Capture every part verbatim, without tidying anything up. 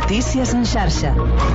Notícies en xarxa.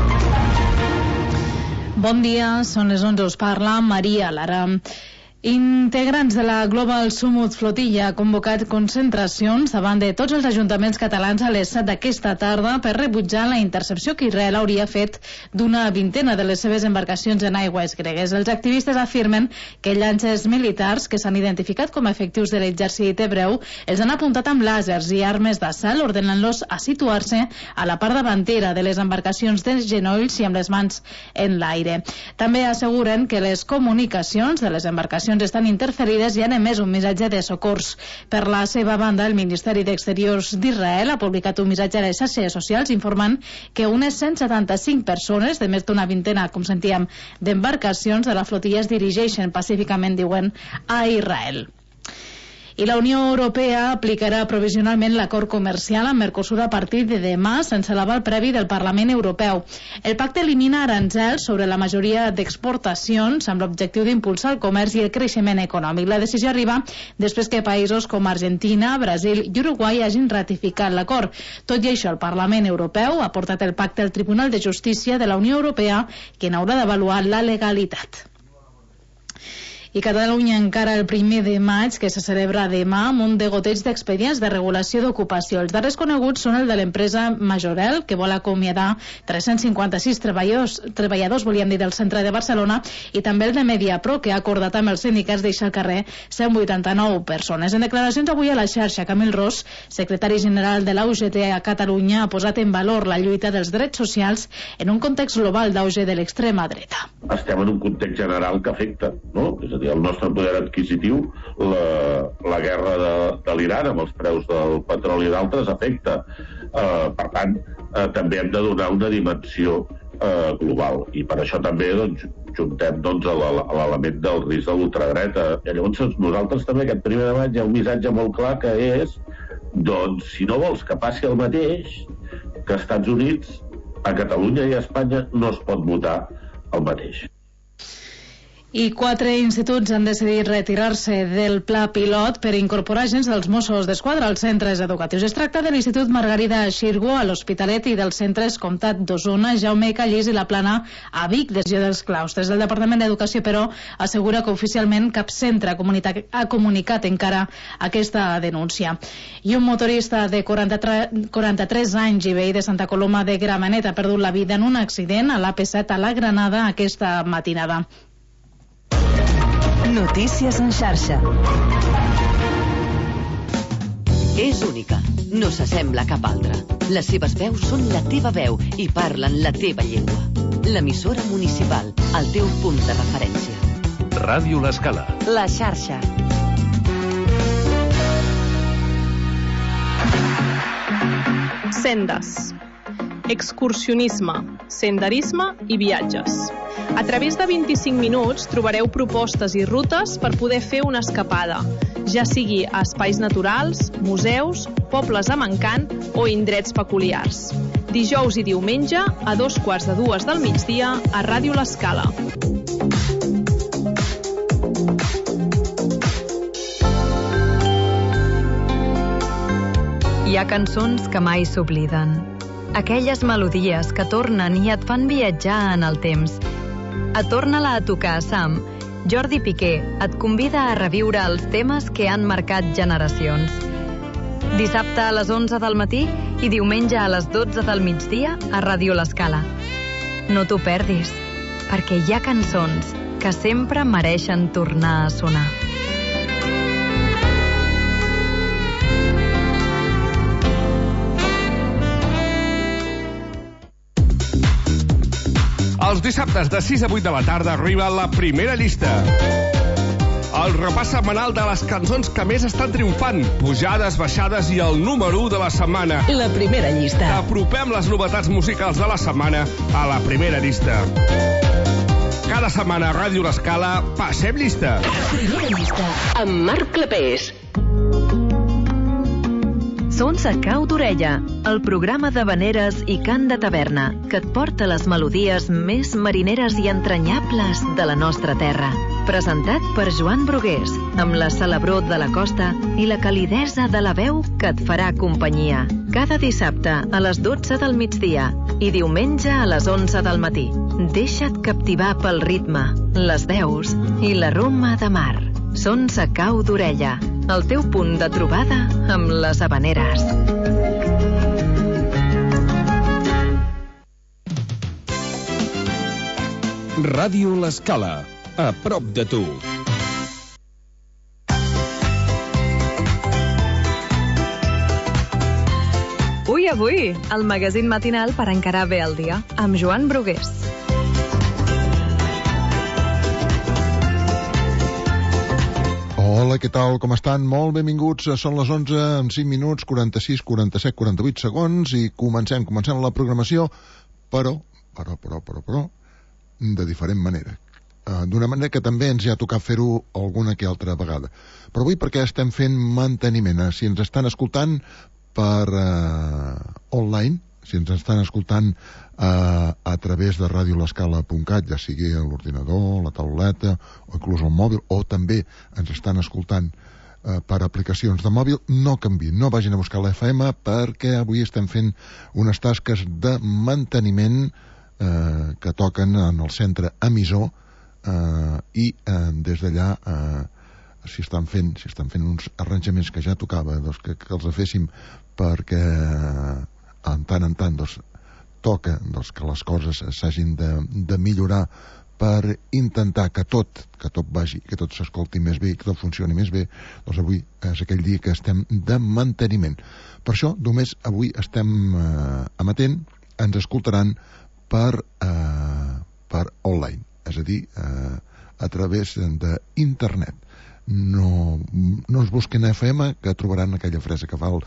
Bon dia, són les onze, us parla Maria Lara. Integrants de la Global Sumut Flotilla ha convocat concentracions davant de tots els ajuntaments catalans a les set d'aquesta tarda per rebutjar la intercepció que Israel hauria fet d'una vintena de les seves embarcacions en aigües gregues. Els activistes afirmen que llances militars que s'han identificat com a efectius de l'exèrcit hebreu els han apuntat amb làsers i armes d'assalt, ordenant-los a situar-se a la part davantera de les embarcacions de genolls i amb les mans en l'aire. També asseguren que les comunicacions de les embarcacions estan interferides i han emès un missatge de socors. Per la seva banda, el Ministeri d'Exteriors d'Israel ha publicat un missatge a les xarxes socials informant que unes cent setanta-cinc persones, de més d'una vintena, com sentíem, d'embarcacions de la flotilla es dirigeixen pacíficament, diuen, a Israel. I la Unió Europea aplicarà provisionalment l'acord comercial amb Mercosur a partir de demà, sense l'aval previ del Parlament Europeu. El pacte elimina aranzels sobre la majoria d'exportacions amb l'objectiu d'impulsar el comerç i el creixement econòmic. La decisió arriba després que països com Argentina, Brasil i Uruguai hagin ratificat l'acord. Tot i això, el Parlament Europeu ha portat el pacte al Tribunal de Justícia de la Unió Europea, que n'haurà d'avaluar la legalitat. I Catalunya encara el primer de maig, que se celebra demà, amb un degoteig d'expedients de regulació d'ocupació. Els darrers coneguts són el de l'empresa Majorel, que vol acomiadar tres-cents cinquanta-sis treballadors, treballadors volíem dir, del centre de Barcelona, i també el de Mediapro, que ha acordat amb els sindicats deixar al carrer cent vuitanta-nou persones. En declaracions avui a la xarxa, Camil Ros, secretari general de l'A U G T a Catalunya, ha posat en valor la lluita dels drets socials en un context global d'auge de l'extrema dreta. Estem en un context general que afecta, no? És a dir, el nostre poder adquisitiu, la, la guerra de, de l'Iran amb els preus del petroli i d'altres afecta. Eh, per tant, eh, també hem de donar una dimensió eh, global, i per això també doncs, juntem doncs, l'element del risc de l'ultradreta. I llavors nosaltres també aquest primer de maig hi ha un missatge molt clar que és, doncs, si no vols que passi el mateix, que als Estats Units, a Catalunya i a Espanya no es pot votar el mateix. I quatre instituts han decidit retirar-se del pla pilot per incorporar agents dels Mossos d'Esquadra als centres educatius. Es tracta de l'Institut Margarida Xirgo a l'Hospitalet i dels centres Comtat d'Osona, Jaume Callís i la Plana a Vic, decisió dels claustres. El Departament d'Educació, però, assegura que oficialment cap centre ha comunicat, ha comunicat encara aquesta denúncia. I un motorista de quaranta-tres anys i veí de Santa Coloma de Gramenet ha perdut la vida en un accident a l'A P set a la Granada aquesta matinada. Notícies en xarxa. És única, no s'assembla a cap altra. Les seves veus són la teva veu i parlen la teva llengua. L'emissora municipal, el teu punt de referència. Ràdio L'Escala. La xarxa. Sendes. Excursionisme, senderisme i viatges. A través de vint-i-cinc minuts trobareu propostes i rutes per poder fer una escapada, ja sigui a espais naturals, museus, pobles amb encant o indrets peculiars. Dijous i diumenge, a dos quarts de dues del migdia, a Ràdio L'Escala. Hi ha cançons que mai s'obliden. Aquelles melodies que tornen i et fan viatjar en el temps. A Torna-la a tocar, Sam. Jordi Piqué et convida a reviure els temes que han marcat generacions. Dissabte a les onze del matí i diumenge a les dotze del migdia a Ràdio L'Escala. No t'ho perdis, perquè hi ha cançons que sempre mereixen tornar a sonar. Els dissabtes de sis a vuit de la tarda arriba la primera llista. El repàs setmanal de les cançons que més estan triomfant, pujades, baixades i el número u de la setmana. La primera llista. Apropem les novetats musicals de la setmana a la primera llista. Cada setmana a Ràdio L'Escala, passem llista. Primera llista. Amb Marc Clapés. Sons a cau d'orella, el programa de veneres i cant de taverna, que et porta les melodies més marineres i entranyables de la nostra terra. Presentat per Joan Brugués, amb la celebró de la costa i la calidesa de la veu que et farà companyia. Cada dissabte a les dotze del migdia, i diumenge a les onze del matí. Deixa't captivar pel ritme, les veus i l'aroma de mar. Sons a cau d'orella, el teu punt de trobada amb les Havaneres. Ràdio L'Escala, a prop de tu. Ui, avui, el magazín matinal per encarar bé el dia, amb Joan Brugués. Hola, què tal? Com estan? Molt benvinguts. Són les onze amb cinc minuts, quaranta-sis, quaranta-set, quaranta-vuit segons i comencem, comencem la programació, però, però, però, però, però, de diferent manera. Uh, d'una manera que també ens hi ha tocat fer-ho alguna que altra vegada. Però avui perquè estem fent manteniment. Si ens estan escoltant per uh, online, si ens estan escoltant uh, a través de radio l'escala punt cat, ja sigui a l'ordinador, la tauleta o inclús el mòbil, o també ens estan escoltant uh, per aplicacions de mòbil, no canviïn, no vagin a buscar l'F M perquè avui estem fent unes tasques de manteniment uh, que toquen en el centre emissor uh, i uh, des d'allà uh, si estan fent si estan fent uns arranjaments que ja tocava doncs, que, que els féssim perquè en tant en tant doncs, toca doncs, que les coses s'hagin de, de millorar per intentar que tot que tot vagi, que tot s'escolti més bé i que tot funcioni més bé, doncs avui és aquell dia que estem de manteniment. Per això només avui estem eh, amatent, ens escoltaran per eh, per online, és a dir eh, a través d'internet. No, no es busquen F M, que trobaran aquella frase que fa el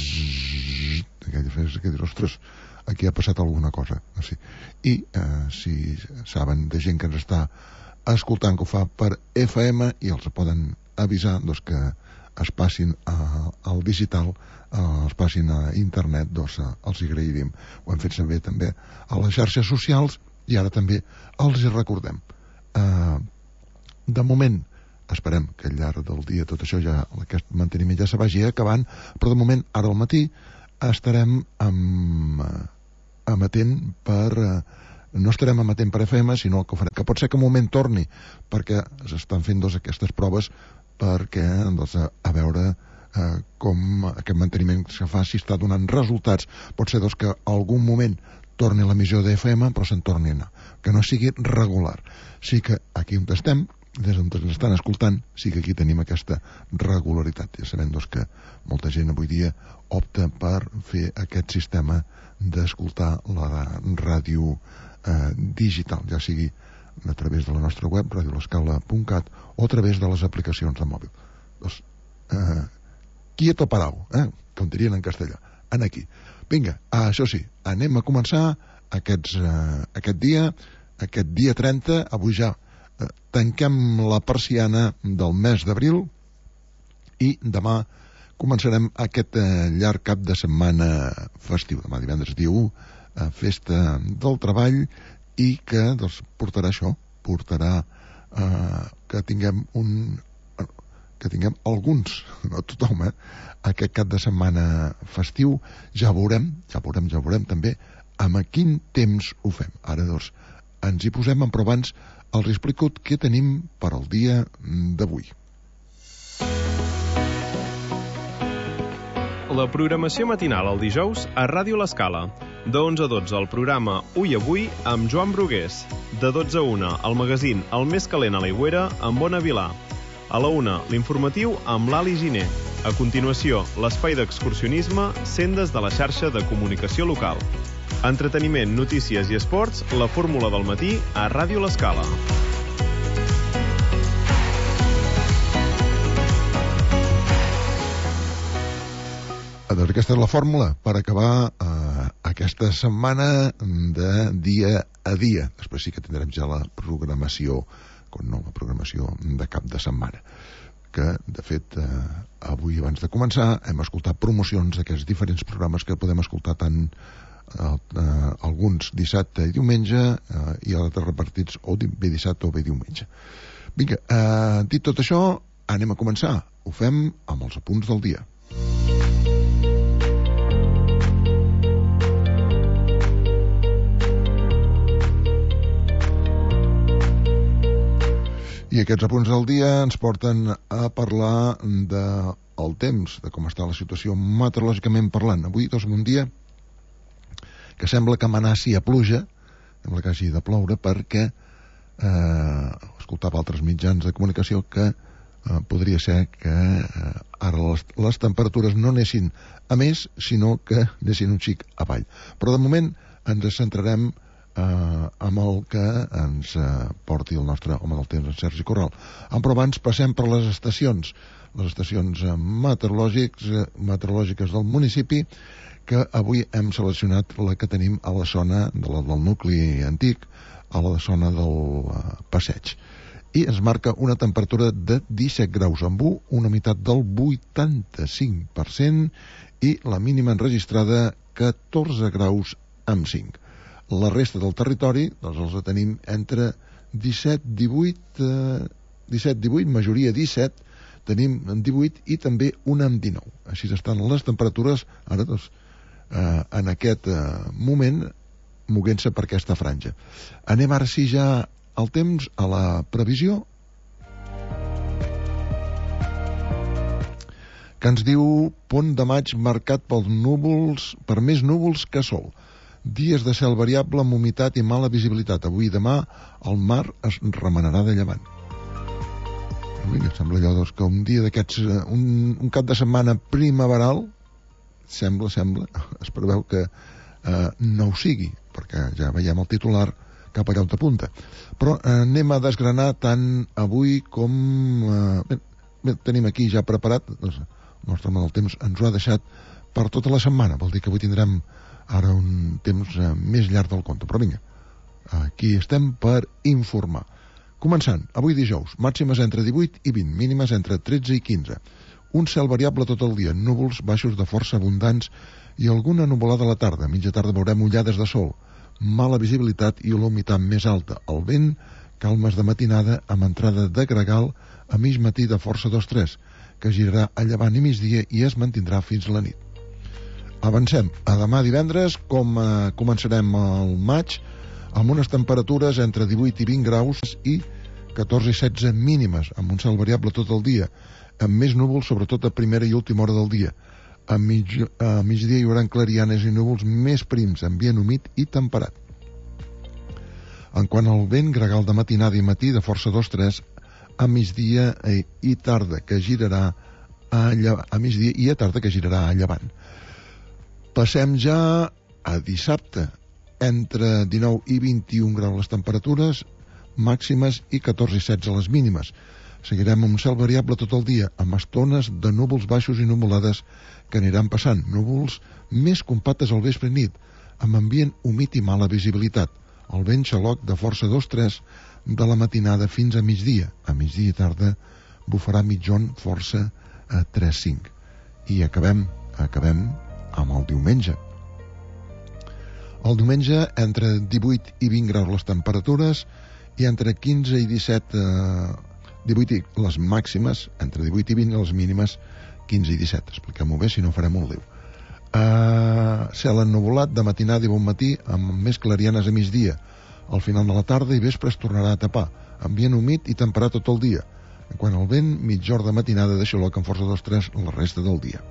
zzz, aquella frase que dius, ostres, aquí ha passat alguna cosa. Així. I eh, si saben de gent que ens està escoltant que ho fa per F M i els poden avisar doncs, que es passin a, al digital, eh, es passin a internet, doncs eh, els hi agrairíem. Ho hem fet saber també a les xarxes socials i ara també els hi recordem. Eh, de moment esperem que al llarg del dia tot això ja, aquest manteniment ja se vagi acabant, però de moment, ara al matí, estarem amb, amatent per... no estarem amatent per F M, sinó que, farem, que pot ser que un moment torni, perquè s'estan fent doncs, aquestes proves perquè, doncs, a, a veure eh, com aquest manteniment que fa, si està donant resultats. Pot ser doncs, que algun moment torni l'emissió de F M, però se'n torni a anar. Que no sigui regular. Sí que aquí on estem, des d'on ens estan escoltant, sí que aquí tenim aquesta regularitat. Ja sabem doncs, que molta gent avui dia opta per fer aquest sistema d'escoltar la ràdio eh, digital, ja sigui a través de la nostra web, radio l'escala punt cat, o a través de les aplicacions de mòbil. Doncs, eh, quieto parau, eh? com dirien en castellà. En aquí. Vinga, això sí, anem a començar aquests, eh, aquest dia, aquest dia trenta, avui ja tanquem la persiana del mes d'abril i demà començarem aquest eh, llarg cap de setmana festiu. Demà divendres dia u, eh, festa del treball i que doncs, portarà això, portarà eh, que tinguem un que tinguem alguns, no tothom, eh, aquest cap de setmana festiu. Ja veurem, ja veurem, ja veurem també amb a quin temps ho fem. Ara doncs ens hi posem, però abans els explico què tenim per al dia d'avui. La programació matinal el dijous a Ràdio L'Escala. De onze a dotze el programa Ui Avui amb Joan Brugués. De dotze a una el magazín El més calent a l'Aigüera amb Ona Vilà. A la una l'informatiu amb l'Ali Giner. A continuació l'espai d'excursionisme Sendes de la xarxa de comunicació local. Entreteniment, notícies i esports, la fórmula del matí a Ràdio L'Escala. Doncs aquesta és la fórmula per acabar eh, aquesta setmana de dia a dia. Després sí que tindrem ja la programació, no, la programació de cap de setmana. Que, de fet, eh, avui abans de començar hem escoltat promocions d'aquests diferents programes que podem escoltar tant Uh, uh, alguns dissabte i diumenge uh, i altres repartits o bé dissabte o bé diumenge. Vinga, uh, dit tot això, anem a començar. Ho fem amb els apunts del dia. I aquests apunts del dia ens porten a parlar del temps, de com està la situació meteorològicament parlant. Avui doncs un dia que sembla que amenaci a pluja, sembla que hagi de ploure, perquè eh, escoltava altres mitjans de comunicació que eh, podria ser que eh, ara les, les temperatures no anessin a més, sinó que anessin un xic avall. Però de moment ens centrarem eh, amb el que ens eh, porti el nostre home del temps, en Sergi Corral. Però abans passem per les estacions, les estacions eh, meteorològics, eh, meteorològiques del municipi, que avui hem seleccionat la que tenim a la zona de la, del nucli antic, a la zona del uh, passeig. I ens marca una temperatura de disset graus amb u, una humitat del vuitanta-cinc per cent i la mínima enregistrada catorze graus amb cinc. La resta del territori doncs els tenim entre disset, divuit, eh, disset, divuit, majoria disset, tenim divuit i també una amb dinou. Així estan les temperatures ara doncs Uh, en aquest uh, moment moguent-se per aquesta franja. Anem ara sí ja al temps, a la previsió, que ens diu pont de maig marcat pels núvols, per més núvols que sol, dies de cel variable amb humitat i mala visibilitat. Avui i demà el mar es remenarà de llevant. Em sembla allò doncs, que un dia d'aquests, un, un cap de setmana primaveral, sembla, sembla, es preveu que eh, no ho sigui, perquè ja veiem el titular cap allà on apunta. Però eh, anem a desgranar tant avui com... Eh, bé, bé, tenim aquí ja preparat, doncs, el nostre home del temps ens ho ha deixat per tota la setmana, vol dir que avui tindrem ara un temps eh, més llarg del compte. Però vinga, aquí estem per informar. Començant, avui dijous, màximes entre divuit i vint, mínimes entre tretze i quinze. Un cel variable tot el dia, núvols baixos de força abundants i alguna nuvolada a la tarda. A mitja tarda veurem ullades de sol, mala visibilitat i la humitat més alta. El vent, calmes de matinada amb entrada de gregal a mig matí de força dos tres, que girarà a llevant i migdia i es mantindrà fins la nit. Avancem a demà divendres, com eh, començarem el maig, amb unes temperatures entre divuit i vint graus i catorze i setze mínimes, amb un cel variable tot el dia, amb més núvols, sobretot a primera i última hora del dia. A, mig, a migdia hi haurà clarianes i núvols més prims, ambient humit i temperat. En quant al vent, gregal de matinada i matí de força dos tres, a migdia i tarda, que girarà a, lle... a migdia i a tarda que girarà a llevant. Passem ja a dissabte, entre dinou i vint-i-un graus les temperatures màximes i catorze i setze les mínimes. Seguirem amb un cel variable tot el dia, amb estones de núvols baixos i nuvolades que aniran passant, núvols més compactes al vespre i nit, amb ambient humit i mala visibilitat. El vent xaloc de força dos tres de la matinada fins a migdia. A migdia i tarda bufarà mitjon força a tres cinc. I acabem, acabem amb el diumenge. El diumenge, entre divuit i vint graus les temperatures i entre quinze i disset... Eh, divuit i les màximes, entre divuit i vint les mínimes, quinze i disset. Expliquem-ho bé, si no farem un liu. Uh, cel ennuvolat de matinada i bon matí, amb més clarianes a migdia. Al final de la tarda i vespre es tornarà a tapar. Ambient humit i temperat tot el dia. En quant al vent, mitja hora de matinada de xaloc amb força dos tres la resta del dia.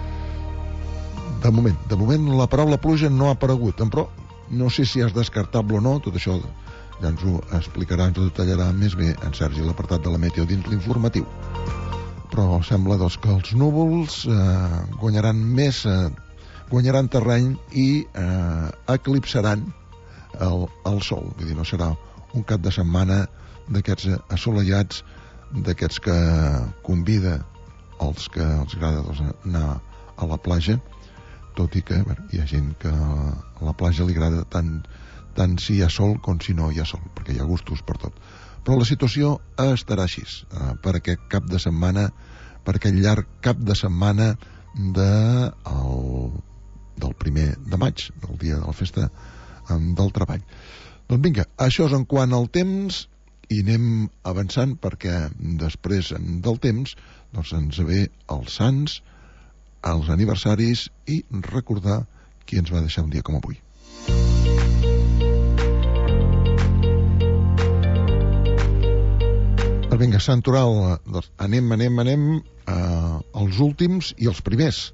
De moment, de moment la paraula pluja no ha aparegut, però no sé si és descartable o no, tot això ja ens ho explicarà, ens ho detallarà més bé en Sergi, l'apartat de la meteo dins l'informatiu. Però sembla doncs, que els núvols eh, guanyaran més, eh, guanyaran terreny i eh, eclipsaran el, el sol. Vull dir, no serà un cap de setmana d'aquests assolellats, d'aquests que convida els que els agrada doncs, anar a la platja, tot i que bé, hi ha gent que a la platja li agrada tant tant si hi ha sol com si no hi ha sol, perquè hi ha gustos per tot. Però la situació estarà així, eh, per aquest cap de setmana, per aquest llarg cap de setmana de, el, del primer de maig, del dia de la festa eh, del treball. Doncs vinga, això és en quant al temps, i anem avançant perquè després del temps doncs ens ve els sants, els aniversaris i recordar qui ens va deixar un dia com avui. Doncs vinga, Santoral, doncs anem, anem, anem eh, els últims i els primers.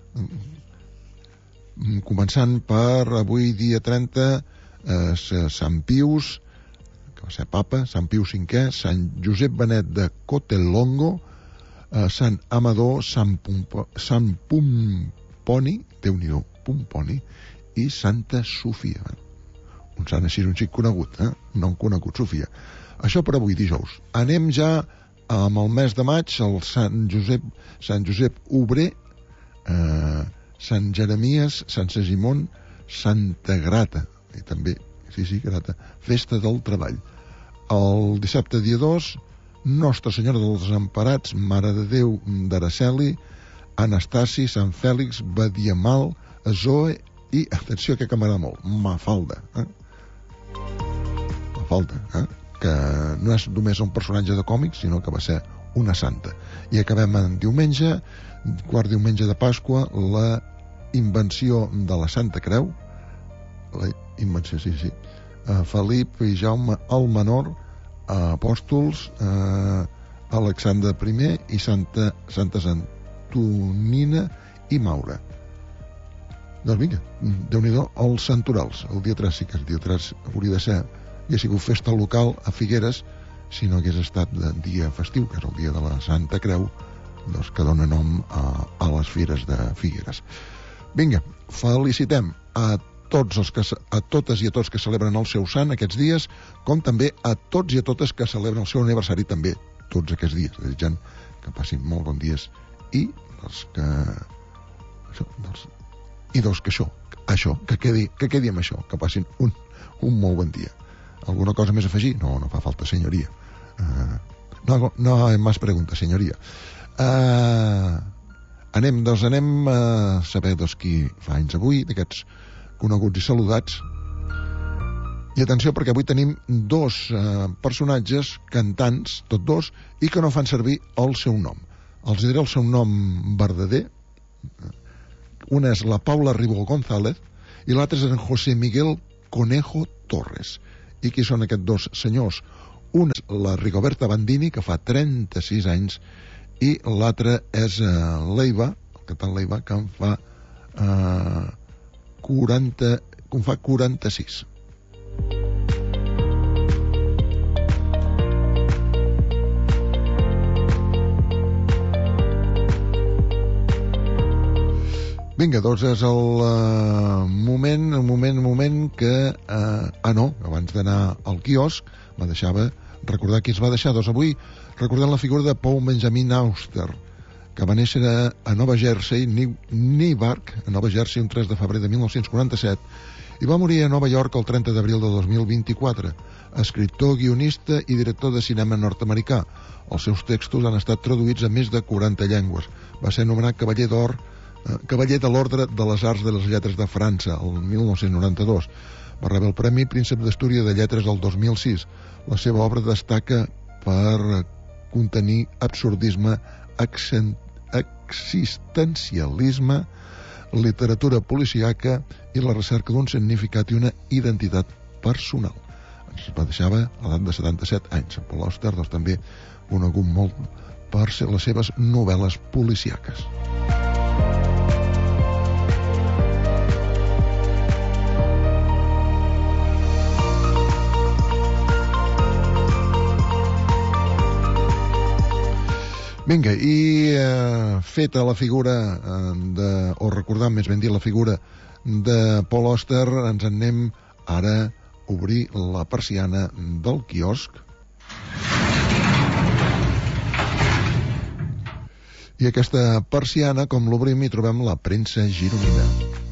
Començant per avui, dia trenta, eh, Sant Pius, que va ser papa, Sant Pius cinquè, Sant Josep Benet de Cotelongo, eh, Sant Amador, Sant, Pumpo, Sant Pomponi, Déu-n'hi-do, Pomponi, i Santa Sofia. Un sant així, un xic conegut, eh? Un nom conegut, Sofia. Això per avui, dijous. Anem ja amb el mes de maig, el Sant Josep, Sant Josep Obrer, eh, Sant Jeremies, Sant Segimon, Santa Grata, i també, sí, sí, Grata, Festa del Treball. El dissabte, dia dos, Nostra Senyora dels Emparats, Mare de Déu d'Araceli, Anastasi, Sant Fèlix, Badiamal, Zoe i, atenció, que m'agrada molt, Mafalda. Eh? Mafalda, eh? Que no és només un personatge de còmics, sinó que va ser una santa. I acabem en diumenge, quart diumenge de Pasqua, la invenció de la Santa Creu, la invenció, sí, sí, uh, Felip i Jaume el Menor, uh, apòstols, uh, Alexandre primer i Santa, Santa Antonina i Maura. Doncs vinga, Déu-n'hi-do, els santorals. El dia tres, sí que el dia tres hauria de ser, hauria sigut festa local a Figueres, si no hagués estat de dia festiu, que és el dia de la Santa Creu, doncs que dona nom a, a les fires de Figueres. Vinga, felicitem a tots els que, a totes i a tots que celebren el seu sant aquests dies, com també a tots i a totes que celebren el seu aniversari també tots aquests dies, desitjant que passin molt bons dies i dels que això, dels, i dels que això, això que, quedi, que quedi amb això, que passin un, un molt bon dia. Alguna cosa més a afegir? No, no fa falta, senyoria. Uh, no, no hay más preguntas, senyoria. Uh, anem, doncs anem a saber doncs, qui fa anys avui, d'aquests coneguts i saludats. I atenció, perquè avui tenim dos uh, personatges cantants, tots dos, i que no fan servir el seu nom. Els diré el seu nom verdader. Una és la Paula Ribó González i l'altre és en José Miguel Conejo Torres. I qui són aquests dos senyors? Una és la Rigoberta Bandini, que fa trenta-sis anys, i l'altra és uh, l'Eiva, el cantant l'Eiva, que en fa uh, quaranta, que en fa quaranta-sis. Vinga, doncs és el uh, moment, el moment, el moment que... Uh, ah, no, abans d'anar al quiosc, me deixava recordar qui es va deixar. Doncs avui recordem la figura de Paul Benjamin Auster, que va néixer a, a Nova Jersey, Newark, a Nova Jersey, un tres de febrer de mil nou-cents quaranta-set, i va morir a Nova York el trenta d'abril de dos mil vint-i-quatre. Escriptor, guionista i director de cinema nord-americà. Els seus textos han estat traduïts a més de quaranta llengües. Va ser anomenat Cavaller d'Or, Cavaller de l'Ordre de les Arts de les Lletres de França, el mil nou-cents noranta-dos. Va rebre el Premi Príncep d'Astúries de Lletres el dos mil sis. La seva obra destaca per contenir absurdisme, existencialisme, literatura policíaca i la recerca d'un significat i una identitat personal. Ens va deixar a l'edat de setanta-set anys. Paul Auster, doncs, també conegut molt per les seves novel·les policíaques. Vinga, i eh, feta la figura eh, de, o recordant més ben dit la figura de Paul Auster, ens en anem ara a obrir la persiana del quiosc. I aquesta persiana, com l'obrim, hi trobem la premsa gironina.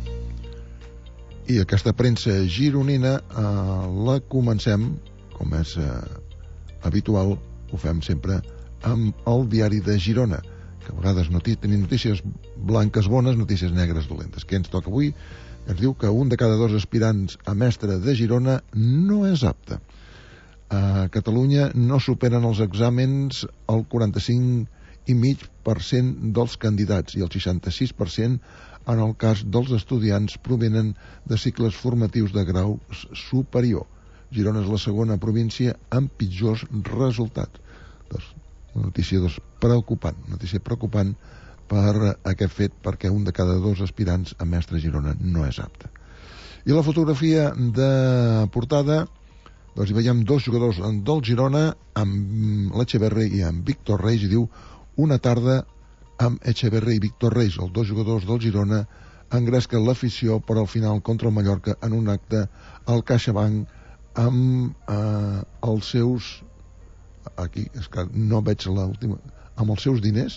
I aquesta premsa gironina eh, la comencem, com és eh, habitual, ho fem sempre amb el diari de Girona, que a vegades noti- tenim notícies blanques bones, notícies negres dolentes. Què ens toca avui? Ens diu que un de cada dos aspirants a mestre de Girona no és apte. A Catalunya no superen els exàmens el quaranta-cinc i mig per cent dels candidats i el seixanta-sis per cent en el cas dels estudiants provenen de cicles formatius de grau superior. Girona és la segona província amb pitjors resultats. Doncs, una notícia doncs, preocupant, una notícia preocupant per aquest fet, perquè un de cada dos aspirants a mestre Girona no és apte. I la fotografia de portada, doncs hi veiem dos jugadors del Girona, amb l'Echeverri i amb Víctor Reis, i diu una tarda amb Echeverri i Víctor Reis, els dos jugadors del Girona, engresquen l'afició per al final contra el Mallorca en un acte al CaixaBank amb eh, els seus, aquí és que no veig l'última, amb els seus diners,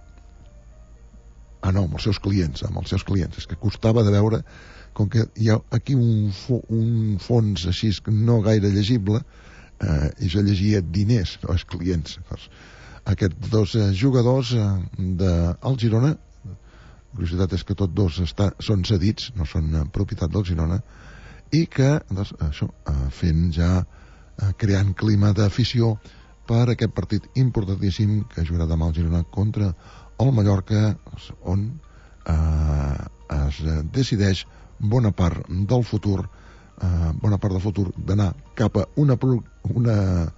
ah no, amb els seus clients, amb els seus clients, és que costava de veure, com que hi ha aquí un, fo, un fons així no gaire llegible, eh, i jo llegia diners, no és clients. Doncs, aquests dos eh, jugadors eh, del Girona, la curiositat és que tots dos està, són cedits, no són eh, propietat del Girona, i que, doncs, això, eh, fent ja, eh, creant clima d'afició per aquest partit importantíssim que jugarà demà el Girona contra el Mallorca, on eh, es decideix bona part del futur, eh, bona part del futur d'anar cap a una, una,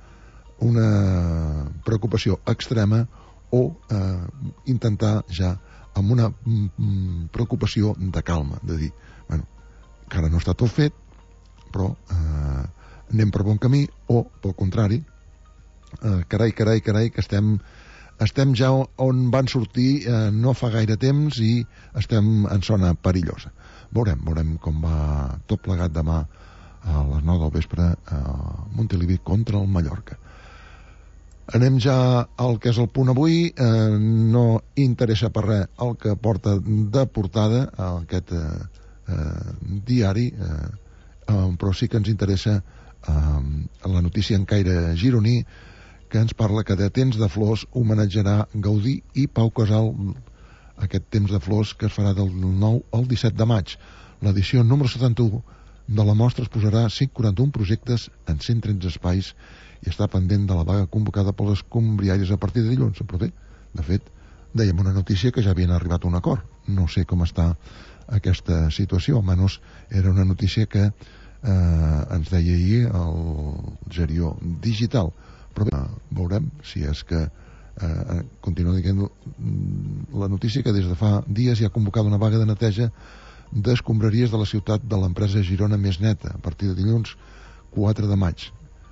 una preocupació extrema o eh, intentar ja amb una mm, preocupació de calma, de dir, bueno, encara no està tot fet, però eh, anem per bon camí, o, pel contrari, eh, carai, carai, carai, que estem, estem ja on van sortir eh, no fa gaire temps i estem en zona perillosa. Veurem, veurem com va tot plegat demà a les nou del vespre a Montilivi contra el Mallorca. Anem ja al que és el punt avui. Eh, no interessa per res el que porta de portada aquest eh, eh, diari, eh, eh, però sí que ens interessa eh, la notícia en caire gironí, que ens parla que de Temps de Flors homenatjarà Gaudí i Pau Casal, aquest Temps de Flors que es farà del nou al disset de maig. L'edició número setanta-u de la mostra es posarà cent quaranta-un projectes en cent tretze espais i està pendent de la vaga convocada pels escombriaris a partir de dilluns. Però bé, de fet, dèiem una notícia que ja havien arribat a un acord. No sé com està aquesta situació, almenys era una notícia que eh, ens deia ahir el Gerió Digital. Però bé, veurem si és que eh, continua dient la notícia que des de fa dies hi ha convocat una vaga de neteja d'escombraries de la ciutat de l'empresa Girona Més Neta a partir de dilluns quatre de maig.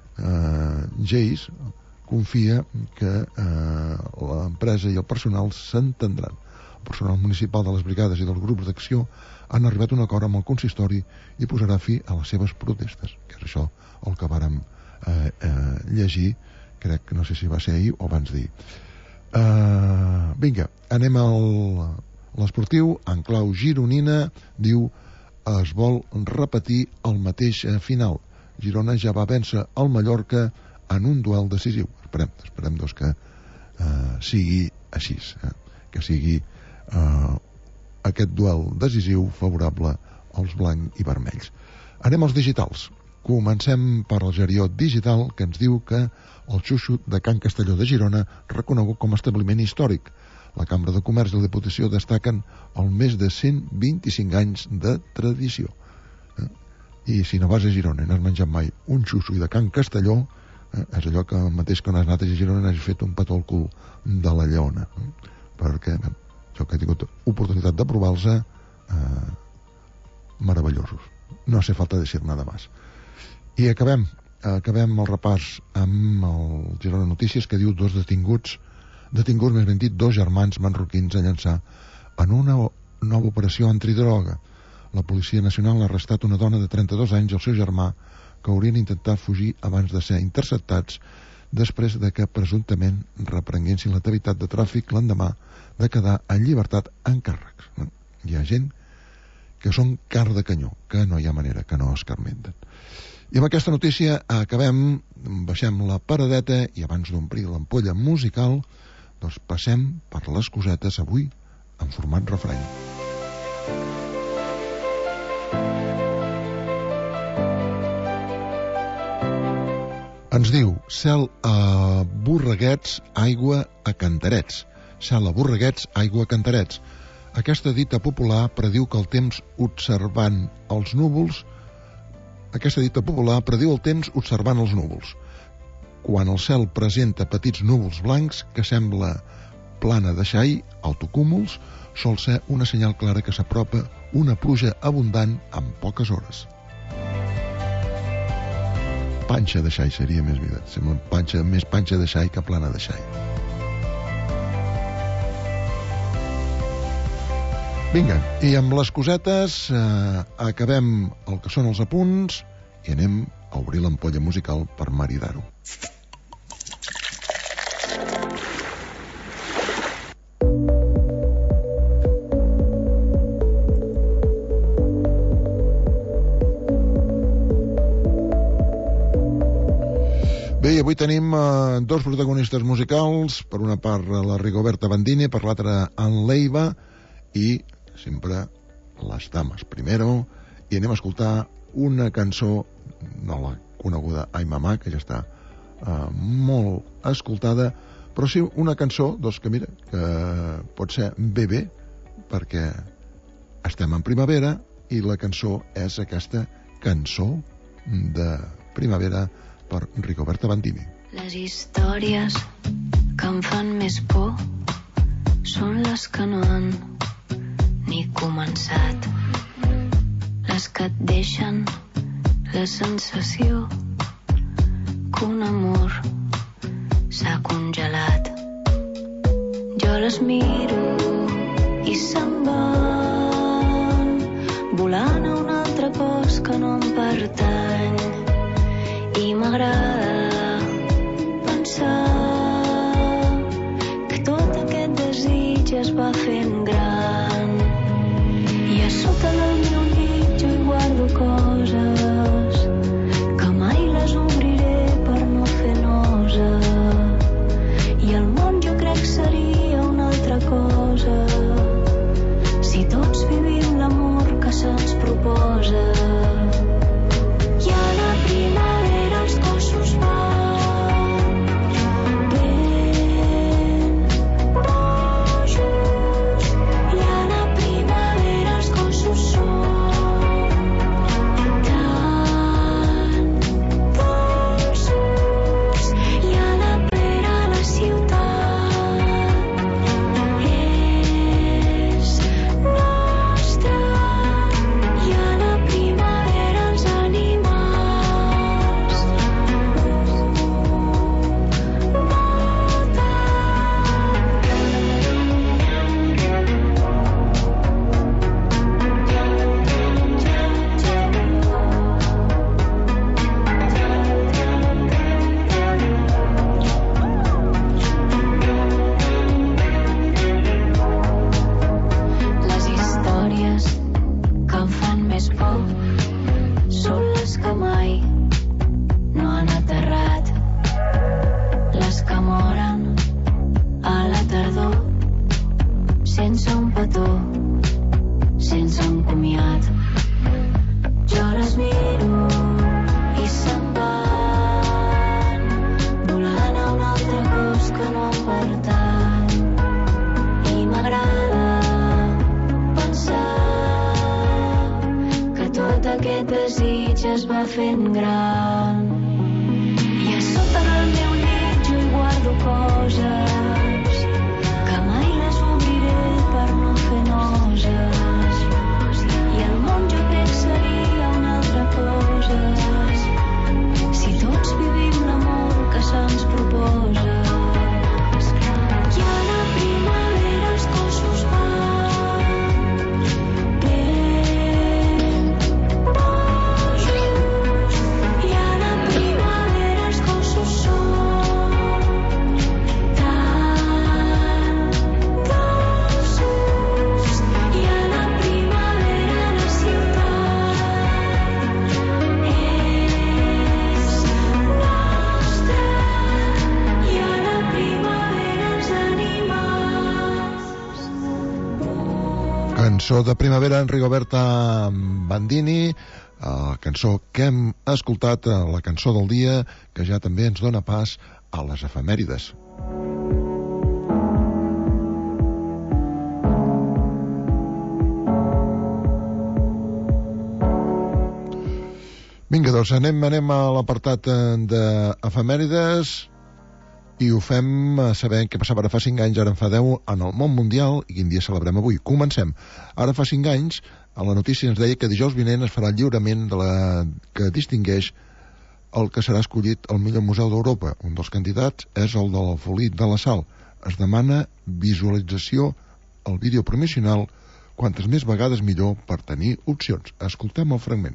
eh, Geis confia que eh, l'empresa i el personal s'entendran. El personal municipal de les brigades i dels grups d'acció han arribat a un acord amb el consistori i posarà fi a les seves protestes, que és això el que vàrem eh, eh, llegir, crec que no sé si va ser ahir o abans d'ahir. eh, vinga, anem al l'esportiu. En clau gironina diu es vol repetir el mateix final. Girona ja va vèncer el Mallorca en un duel decisiu. Esperem, esperem doncs que eh, sigui així, eh? que sigui eh, aquest duel decisiu favorable als blancs i vermells. Anem als digitals. Comencem per el Gerió Digital, que ens diu que el Xuxo de Can Castelló de Girona, reconegut com a establiment històric. La Cambra de Comerç i la Diputació destaquen el més de cent vint-i-cinc anys de tradició. Eh? I si no vas a Girona i no has menjat mai un xuxo i de Can Castelló, eh, és allò que el mateix que no has anat a Girona n'has fet un petó al cul de la lleona. Eh? Perquè eh, jo que he tingut oportunitat de provar-los, eh, meravellosos. No hace falta decir nada más. I acabem, acabem el repàs amb el Girona Notícies, que diu dos detinguts detinguts, més ben dit, dos germans marroquins a llançar en una nova operació antidroga. La Policia Nacional ha arrestat una dona de trenta-dos anys i el seu germà, que haurien intentat fugir abans de ser interceptats després de que presumptament reprenguessin l'activitat de tràfic l'endemà de quedar en llibertat en càrrecs. Hi ha gent que són car de canyó, que no hi ha manera, que no escarmenten. I amb aquesta notícia acabem, baixem la paradeta i abans d'omplir l'ampolla musical, doncs passem per les cosetes avui en format refrany. Ens diu cel a borreguets, aigua a cantarets. Cel a borreguets, aigua a cantarets. Aquesta dita popular prediu que el temps observant els núvols Aquesta dita popular prediu el temps observant els núvols. quan el cel presenta petits núvols blancs que sembla plana de xai, autocúmuls, sol ser una senyal clara que s'apropa una pluja abundant en poques hores. Panxa de xai seria més vida. Sembla panxa, més panxa de xai que plana de xai. Vinga, i amb les cosetes eh, acabem el que són els apunts i anem a obrir l'ampolla musical per maridar-ho. Bé, i avui tenim eh, dos protagonistes musicals, per una part la Rigoberta Bandini, per l'altra en Leiva, i sempre les dames primero, i anem a escoltar una cançó, no la coneguda Ai Mamà, que ja està eh, molt escoltada, però sí una cançó, doncs que mira, que pot ser bé bé, perquè estem en primavera i la cançó és aquesta cançó de primavera per Rigoberta Bandini. Les històries que em fan més por són les que no han ni començat, les que et deixen la sensació que un amor s'ha congelat. Jo les miro i se'n van, volant a un altre cos que no em pertany, i m'agrada pensar que tot aquest desig es va fent gran. I a sota del meu llit jo hi guardo coses que mai les obriré per no fer nosa. I el món jo crec seria una altra cosa si tots vivim l'amor que se'ns proposa. I a la primavera els cossos van ben rojos, i a la primavera els cossos són tan dolços, i a la pera la ciutat és nostra, i a la primavera els animals les històries que em fan més por són les que mai no han aterrat, les que moren a la tardor sense un petó, sense un comiat. Jo les miro i se'n van, volant a un altre cos que no em pertany, i m'agrada pensar que tot aquest desig es va fent gran. I a sota del meu llit jo hi guardo coses que mai les obriré per no fer noses. I el món jo crec seria una altra cosa si tots vivim l'amor que se'ns proposa. I a la primavera els cossos van ben rojos, i a la primavera els cossos són tan dolços, i a la primavera la ciutat és nostra, i a la primavera els animals. Cançó de primavera en Rigoberta Bandini, la cançó que hem escoltat, la cançó del dia, que ja també ens dona pas a les efemèrides. Vinga, Vinga, doncs anem, anem a l'apartat d'efemèrides i ho fem sabent què passava ara fa cinc anys, ara en fa deu en el món mundial i quin dia celebrem avui. Comencem. Ara fa cinc anys, a la notícia ens deia que dijous vinent es farà el lliurament de la que distingueix el que serà escollit el millor museu d'Europa. Un dels candidats és el de l'Alfolí de la Sal. Es demana visualització al vídeo promocional, quantes més vegades millor per tenir opcions. Escoltem el fragment.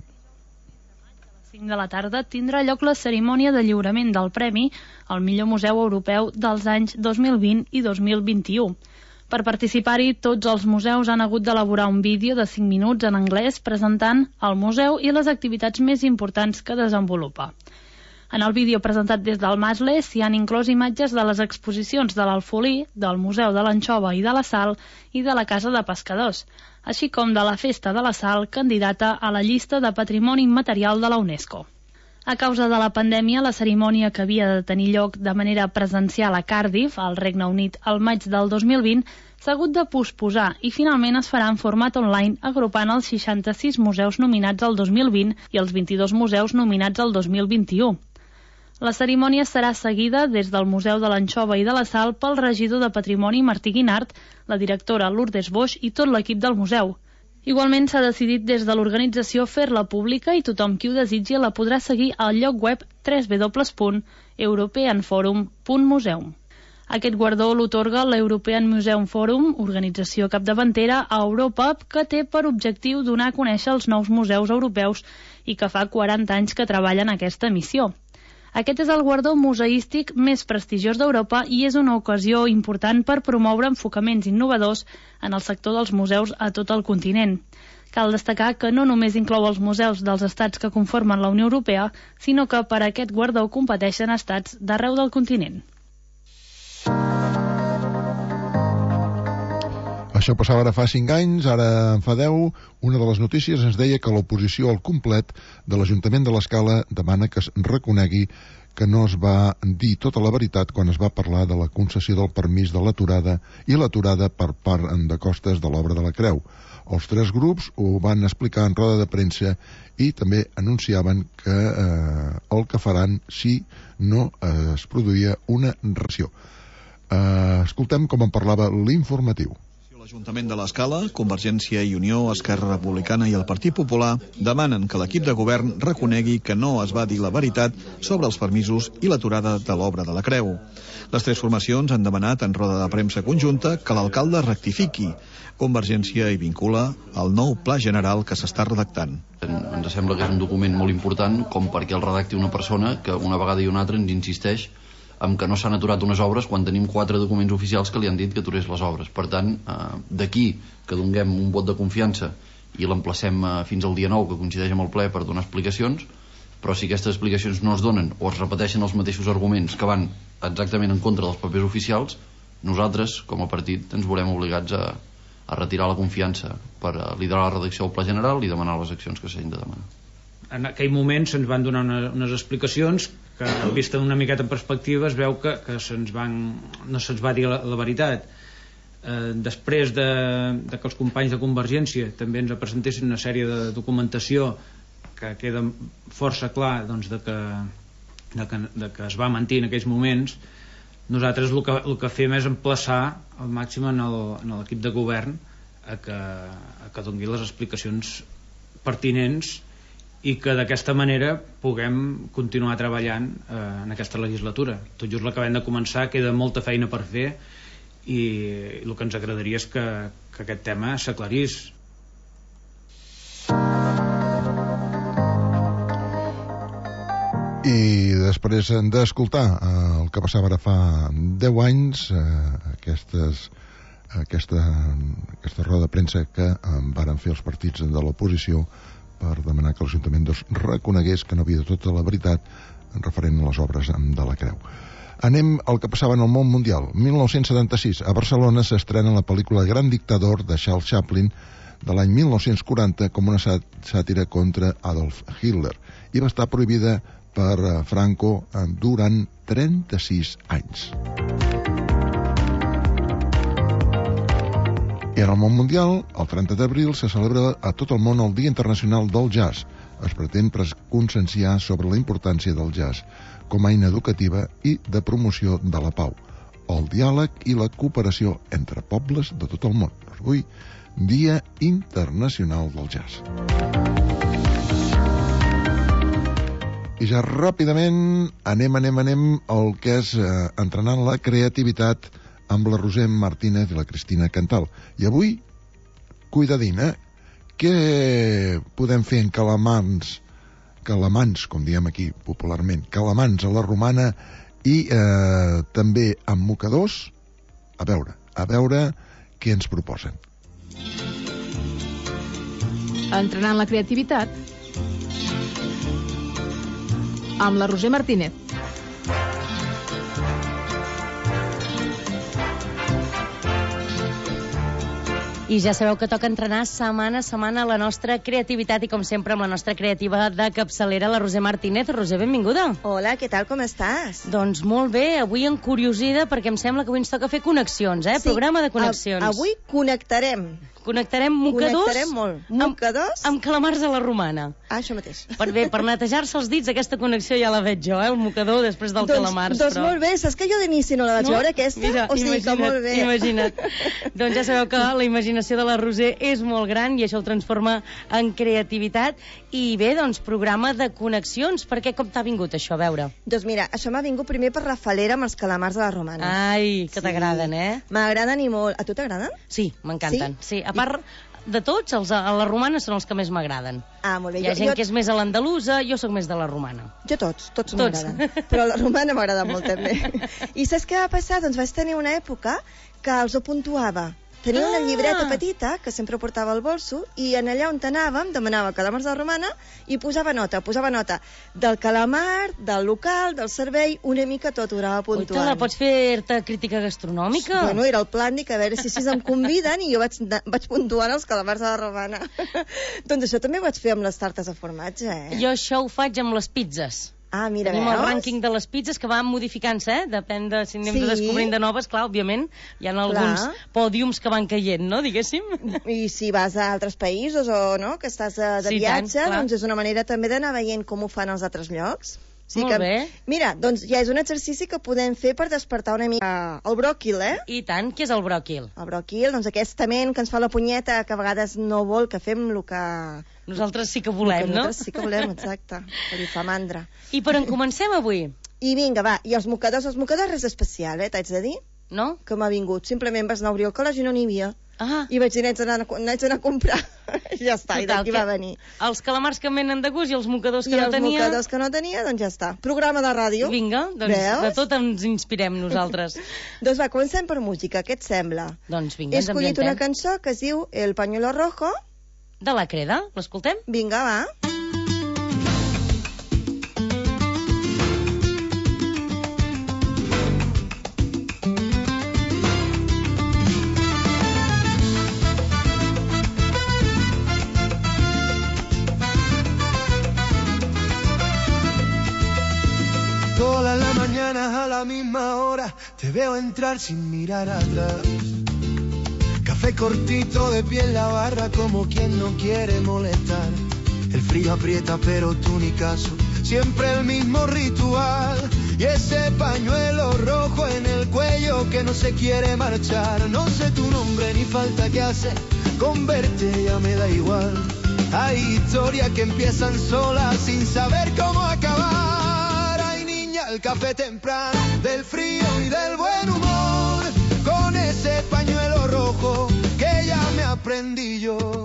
cinc de la tarda tindrà lloc la cerimònia de lliurament del Premi al millor museu europeu dels anys dos mil vint i dos mil vint-i-u. Per participar-hi, tots els museus han hagut d'elaborar un vídeo de cinc minuts en anglès presentant el museu i les activitats més importants que desenvolupa. En el vídeo presentat des del Masle s'hi han inclòs imatges de les exposicions de l'Alfolí, del Museu de l'Anxova i de la Sal i de la Casa de Pescadors, així com de la Festa de la Sal, candidata a la llista de Patrimoni Immaterial de la UNESCO. A causa de la pandèmia, la cerimònia que havia de tenir lloc de manera presencial a Cardiff, al Regne Unit, al maig del dos mil vint, s'ha hagut de posposar i finalment es farà en format online agrupant els seixanta-sis museus nominats al dos mil vint i els vint-i-dos museus nominats al dos mil vint-i-u. La cerimònia serà seguida des del Museu de l'Anxova i de la Sal pel regidor de Patrimoni Martí Guinart, la directora Lourdes Boix i tot l'equip del museu. Igualment s'ha decidit des de l'organització fer-la pública i tothom qui ho desitgi la podrà seguir al lloc web w w w punt european forum punt museum. Aquest guardó l'otorga l'European Museum Forum, organització capdavantera a Europa que té per objectiu donar a conèixer els nous museus europeus i que fa quaranta anys que treballa en aquesta missió. Aquest és el guardó museístic més prestigiós d'Europa i és una ocasió important per promoure enfocaments innovadors en el sector dels museus a tot el continent. Cal destacar que no només inclou els museus dels estats que conformen la Unió Europea, sinó que per a aquest guardó competeixen estats d'arreu del continent. Això passava ara fa cinc anys, ara en fa deu. Una de les notícies ens deia que l'oposició al complet de l'Ajuntament de l'Escala demana que es reconegui que no es va dir tota la veritat quan es va parlar de la concessió del permís de l'aturada i l'aturada per part de costes de l'obra de la Creu. Els tres grups ho van explicar en roda de premsa i també anunciaven que eh, el que faran si no eh, es produïa una reacció. Eh, escoltem com en parlava l'informatiu. L'Ajuntament de l'Escala, Convergència i Unió, Esquerra Republicana i el Partit Popular demanen que l'equip de govern reconegui que no es va dir la veritat sobre els permisos i l'aturada de l'obra de la Creu. Les tres formacions han demanat en roda de premsa conjunta que l'alcalde rectifiqui. Convergència hi vincula el nou pla general que s'està redactant. Ens sembla que és un document molt important com perquè el redacti una persona que una vegada i una altra ens insisteix amb que no s'han aturat unes obres quan tenim quatre documents oficials que li han dit que aturés les obres. Per tant, eh, d'aquí que donem un vot de confiança i l'emplacem eh, fins al dia nou, que coincideix amb el ple, per donar explicacions, però si aquestes explicacions no es donen o es repeteixen els mateixos arguments que van exactament en contra dels papers oficials, nosaltres, com a partit, ens veurem obligats a, a retirar la confiança per a liderar la redacció del Pla General i demanar les accions que s'hagin de demanar. En aquell moment se'ns van donar una, unes explicacions que, vista una miqueta en perspectiva, es veu que, que se'ns van, no se'ns va dir la, la veritat. Eh, després de, de que els companys de Convergència també ens presentessin una sèrie de documentació que queda força clar doncs, de, que, de, que, de que es va mentir en aquells moments, nosaltres el que, el que fem és emplaçar al màxim en l'equip de govern a que, a que doni les explicacions pertinents i que d'aquesta manera puguem continuar treballant eh, en aquesta legislatura. Tot just l'acabem de començar, queda molta feina per fer i, i el que ens agradaria és que, que aquest tema s'aclarís. I després d'escoltar eh, el que passava ara fa deu anys, eh, aquestes, aquesta, aquesta roda de premsa que eh, varen fer els partits de l'oposició per demanar que l'Ajuntament doncs, reconegués que no havia de tota la veritat referent a les obres de la Creu. Anem al que passava en el món mundial. mil nou-cents setanta-sis, a Barcelona s'estrena la pel·lícula Gran Dictador de Charles Chaplin de l'any mil nou-cents quaranta com una sàtira contra Adolf Hitler i va estar prohibida per Franco durant trenta-sis anys. I en el món mundial, el trenta d'abril, se celebra a tot el món el Dia Internacional del Jazz. Es pretén conscienciar sobre la importància del jazz com a eina educativa i de promoció de la pau, el diàleg i la cooperació entre pobles de tot el món. Avui, Dia Internacional del Jazz. I ja ràpidament anem, anem, anem al que és eh, entrenant la creativitat amb la Roser Martínez i la Cristina Cantal. I avui, cuidadín, eh? Què podem fer en calamans, calamans, com diem aquí popularment, calamans a la romana i eh, també amb mocadors? A veure, a veure què ens proposen. Entrenant la creativitat amb la Roser Martínez. I ja sabeu que toca entrenar setmana a setmana la nostra creativitat i, com sempre, amb la nostra creativa de capçalera, la Roser Martínez. Roser, benvinguda. Hola, què tal, com estàs? Doncs molt bé, avui encuriosida perquè em sembla que avui ens toca fer connexions, eh? Sí, Programa de connexions. A, avui connectarem. Connectarem mocadors... Connectarem molt. Mocadors? Amb, amb calamars a la romana. Ah, això mateix. Per bé, per netejar-se els dits, aquesta connexió ja la veig jo, eh? El mocador després del doncs, calamars. Doncs però... molt bé, saps que jo d'inici no la vaig no? veure, aquesta? Mira, o sigui que molt bé. Imagina't. Doncs ja sabeu que la imaginació de la Roser és molt gran i això el transforma en creativitat. I bé, doncs, programa de connexions. Per què, com t'ha vingut això, a veure? Doncs mira, això m'ha vingut primer per la falera amb els calamars de la romana. Ai, que sí. T'agraden, eh? M'agraden i molt. A tu t'agraden? Sí, m'encanten. Sí? sí, a part... I... De tots, els a la romana són els que més m'agraden. Ah, molt bé. Hi ha jo, gent jo... que és més a l'andalusa, jo sóc més de la romana. Jo tots, tots, tots. m'agraden. Tots. Però la romana m'agrada molt també. I saps què va passar? Doncs vaig tenir una època que els ho puntuava. Tenia ah. una llibreta petita, que sempre portava al bolso, i en allà on anàvem demanava calamars de la romana i posava nota, posava nota del calamar, del local, del servei, una mica tot ho anava puntuant. Ui, la pots fer-te crítica gastronòmica? Bueno, era el plan, dic, a veure si si em conviden, i jo vaig, vaig puntuant els calamars de la romana. Doncs això també ho vaig fer amb les tartes de formatge, eh? Jo això ho faig amb les pizzas. Ah, mira, Tenim veus? el rànquing de les pizzas que van modificant-se, eh? Depèn de si anem sí. descobrint de noves, clar, òbviament. Hi ha alguns clar. pòdiums que van caient, no?, diguéssim. I si vas a altres països o no, que estàs de, de sí, viatge, tant, doncs és una manera també d'anar veient com ho fan els altres llocs. Sí Molt que, bé. Mira, doncs ja és un exercici que podem fer per despertar una mica el bròquil, eh? I tant, què és el bròquil? El bròquil, doncs aquesta ment que ens fa la punyeta, que a vegades no vol que fem el que... Nosaltres sí que volem, no? Nosaltres sí que volem, exacte, que li fa mandra. I per on comencem avui? I vinga, va, i els mocadors, els mocadors res especial, eh, t'haig de dir? No? Que m'ha vingut, simplement vas anar a obrir el col·legi i no n'hi havia. Ah. I vaig dir, n'haig d'anar a comprar. I ja està, Total, i d'aquí va venir. Els calamars que venen de gust i els mocadors que I no tenia... I els mocadors que no tenia, doncs ja està. Programa de ràdio. Vinga, doncs Veus? De tot ens inspirem nosaltres. Doncs va, comencem per música, què et sembla? Doncs vinga, He escollit una cançó que es diu El pañuelo rojo. De la Creda, l'escoltem? Vinga, va. Todas las mañanas a la misma hora te veo entrar sin mirar atrás. Café cortito de pie en la barra como quien no quiere molestar. El frío aprieta pero tú ni caso, siempre el mismo ritual. Y ese pañuelo rojo en el cuello que no se quiere marchar. No sé tu nombre ni falta que hace, con verte ya me da igual. Hay historias que empiezan solas sin saber cómo acabar. Ay niña, el café temprano, del frío y del buen humor, con ese pañuelo rojo que ya me aprendí yo.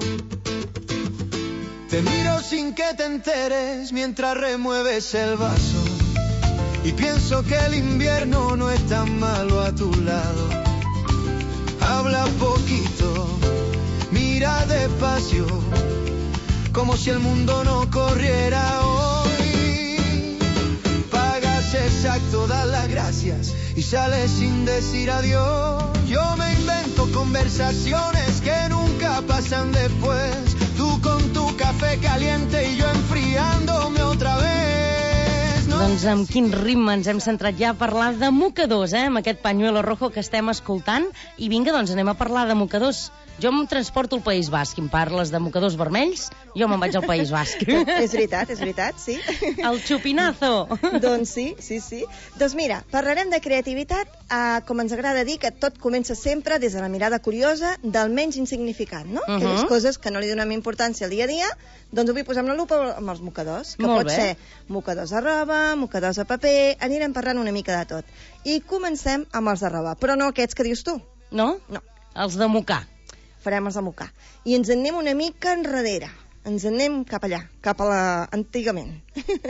Te miro sin que te enteres mientras remueves el vaso, y pienso que el invierno no es tan malo a tu lado. Habla poquito, mira despacio, como si el mundo no corriera hoy. Pagas exacto, das las gracias y sales sin decir adiós. Yo me invento conversaciones que nunca pasan después. Tú con tu café caliente y yo enfriándome otra vez. No? Doncs amb quin ritme ens hem centrat ja a parlar de mocadors, eh? Amb aquest pañuelo rojo que estem escoltant. I vinga, doncs anem a parlar de mocadors. Jo em transporto al País Basc. I em parles de mocadors vermells, jo me'n vaig al País Basc. És veritat, és veritat, sí. El xupinazo. Doncs sí, sí, sí. Doncs mira, parlarem de creativitat, eh, com ens agrada dir, que tot comença sempre des de la mirada curiosa del menys insignificant, no? Uh -huh. Aquelles coses que no li donem importància al dia a dia, doncs avui posem la lupa amb els mocadors, que Molt pot bé. ser mocadors de roba, mocadors de paper, anirem parlant una mica de tot. I comencem amb els de roba, però no aquests que dius tu. No? No. Els de mocar. Farem els de mocar. I ens en anem una mica enrere. Ens en anem cap allà, cap a la... antigament.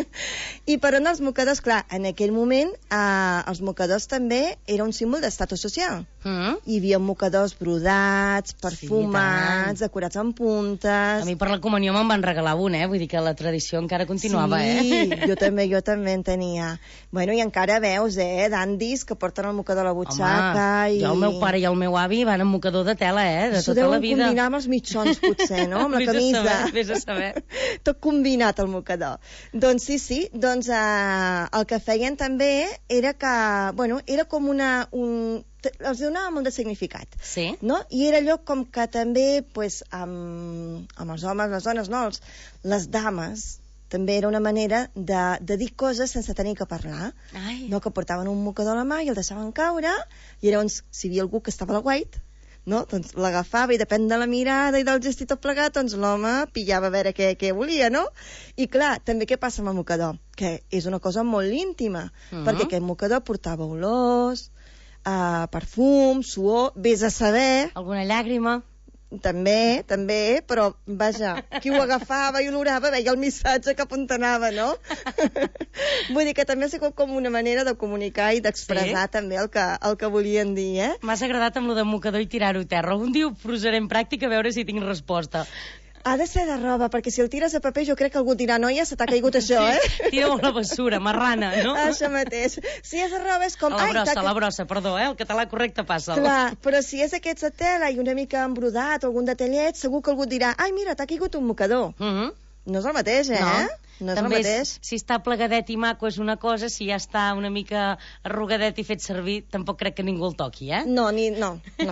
I per on els mocadors, clar, en aquell moment eh, els mocadors també era un símbol d'estatus social. Mm. Hi havia mocadors brodats, perfumats, Sí, decorats amb puntes... A mi per la comunió me'n van regalar un, eh? Vull dir que la tradició encara continuava, sí, eh? Sí, jo també, jo també en tenia. Bueno, i encara veus, eh, dandis que porten el mocador a la butxaca. Home, i... jo, el meu pare i el meu avi van amb mocador de tela, eh? De Això tota la deuen vida. combinar amb els mitjons, potser, no? Amb la Vés a camisa. saber, vés a saber. Tot combinat, el mocador. Doncs sí, sí, doncs eh, el que feien també era que, bueno, era com una... Un, els donava molt de significat. Sí. No? I era allò com que també, pues, amb, amb els homes, les dones, no, els, les dames, també era una manera de, de dir coses sense tenir que parlar. Ai. No, que portaven un mocador a la mà i el deixaven caure, i llavors, si hi havia algú que estava a la guait, no? Doncs l'agafava i depèn de la mirada i del gest i tot plegat, doncs l'home pillava a veure què, què volia, no? I clar, també què passa amb el mocador? Que és una cosa molt íntima, Mhm. perquè aquest mocador portava olors, uh, perfum, suor, vés a saber... Alguna llàgrima? També, també, però, vaja, qui ho agafava i olorava veia el missatge cap on anava, no? Vull dir que també ha sigut com una manera de comunicar i d'expressar Sí? també el que, el que volien dir, eh? M'has agradat amb lo de mocador i tirar-ho a terra. Algun dia ho posaré en pràctica a veure si tinc resposta. Ha de ser de roba, perquè si el tires a paper jo crec que algú dirà, noia, se t'ha caigut això, eh? Tira-ho a la bessura, marrana, no? Això mateix. Si és de roba és com... A la ai, brossa, t'ha- a la brossa, perdó, eh? El català correcte passa. Clar, però si és aquests de tela i una mica embrodat o algun detallet, segur que algú et dirà, ai, mira, t'ha caigut un mocador. Mm -hmm. No és el mateix, eh? No. No és També el mateix. si està plegadet i maco és una cosa, si ja està una mica arrugadet i fet servir, tampoc crec que ningú el toqui, eh? No, ni, no, no.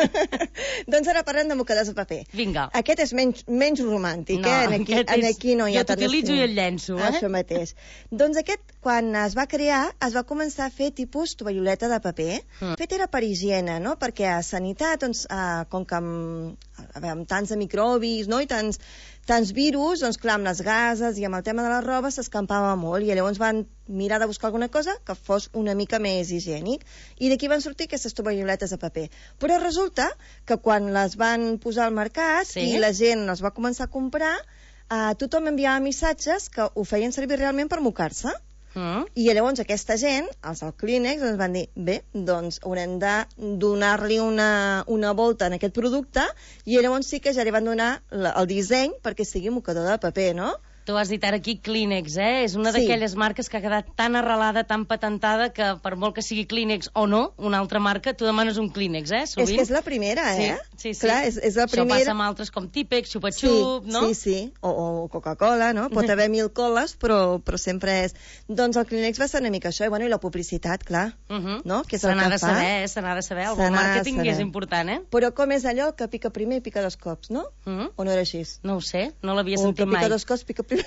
Doncs ara parlem de mocadors de paper. Vinga. Aquest és menys, menys romàntic, No, eh? En aquí, aquest en és- aquí no hi ha jo tant de t'utilitzo fil. i el llenço, eh? Això mateix. Doncs aquest, quan es va crear, es va començar a fer tipus tovalloleta de paper. Mm. De fet, era per higiene, no? Perquè a sanitat, doncs, eh, com que amb, a veure, amb tants de microbis, no?, i tants, tants virus, doncs clar, amb les gases i amb el tema de la roba s'escampava molt, i llavors van mirar de buscar alguna cosa que fos una mica més higiènic, i d'aquí van sortir aquestes tovalloletes de paper. Però resulta que quan les van posar al mercat Sí? i la gent les va començar a comprar, eh, tothom enviava missatges que ho feien servir realment per mocar-se. Mm. I llavors aquesta gent, els del Kleenex, ens van dir, bé, doncs haurem de donar-li una, una volta en aquest producte, i llavors sí que ja li van donar la, el disseny perquè sigui mocador de paper, no? Tu has dit ara aquí Kleenex, eh? És una Sí. d'aquelles marques que ha quedat tan arrelada, tan patentada, que per molt que sigui Kleenex o no, una altra marca, tu demanes un Kleenex, eh? Sovint. És que és la primera, eh? Sí, sí, sí. Clar, és, és la primera... Això passa amb altres com Típex, Xupa-Xup, sí, no? Sí, sí, o, o Coca-Cola, no? Pot haver mil coles, però, però sempre és... Doncs el Kleenex va ser una mica això, i bueno, i la publicitat, clar, Uh -huh. no? Que és Se el n'ha que de fa. saber, eh? Se n'ha de saber. El Se bon n'ha de màrqueting saber. és important, eh? Però com és allò que pica primer i pica dos cops, no? Uh -huh. O no era així? No ho sé, no l'havia O sentit que pica mai. dos cops, pica primer.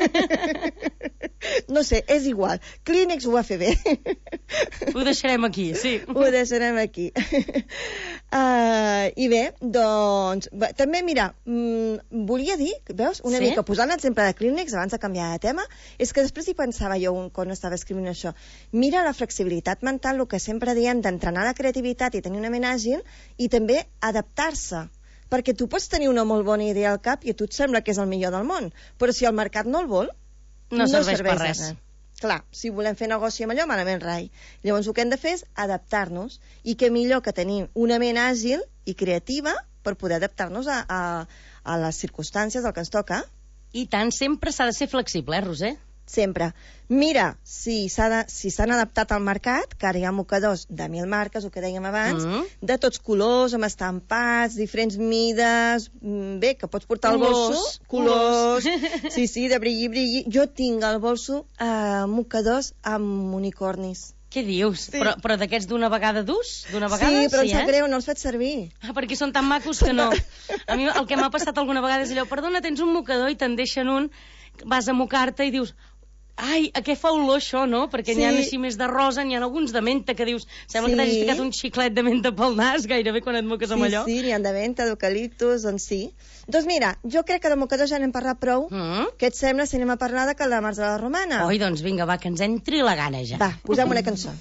No sé, és igual. Kleenex ho va fer bé. Ho deixarem aquí, sí. Ho deixarem aquí. Uh, I bé, doncs... Bé, també, mira, mm, volia dir, veus, una Sí? mica, posant l'exemple de Kleenex, abans de canviar de tema, és que després hi pensava jo un, quan estava escrivint això. Mira la flexibilitat mental, el que sempre diem d'entrenar la creativitat i tenir una ment àgil, i també adaptar-se. Perquè tu pots tenir una molt bona idea al cap i a tu et sembla que és el millor del món, però si el mercat no el vol, No serveix per de res. Clar, si volem fer negoci amb allò, malament rai. Llavors el que hem de fer és adaptar-nos, i què millor que tenir una ment àgil i creativa per poder adaptar-nos a, a, a les circumstàncies del que ens toca. I tant, sempre s'ha de ser flexible, eh, Roser? Sempre. Mira, si s'ha de, si s'han adaptat al mercat, que ara hi ha mocadors de mil marques, el que dèiem abans, Mm. de tots colors, amb estampats, diferents mides, mm, bé, que pots portar al Colors, bolso, colors, colors. sí, sí, de brilli, brilli. Jo tinc al bolso eh, mocadors amb unicornis. Què dius? Sí. Però, però d'aquests d'una vegada d'ús? D'una vegada? Sí, però sí, em sap eh? greu, no els faig servir. Ah, perquè són tan macos que no. A mi el que m'ha passat alguna vegada és allò, perdona, tens un mocador i te'n deixen un, vas a mocar-te i dius, ai, a què fa olor això, no? Perquè sí. N'hi ha així més de rosa, n'hi ha alguns de menta que dius, sembla sí. que t'hagis ficat un xiclet de menta pel nas gairebé quan et moques sí, amb allò. Sí, sí, n'hi ha de menta, d'eucaliptus, doncs sí. Doncs mira, jo crec que de mocador ja n'hem parlat prou. Mm. Què et sembla si anem a parlar de calamars a la romana? Oi, doncs vinga, va, que ens entri la gana ja. Va, posem una cançó.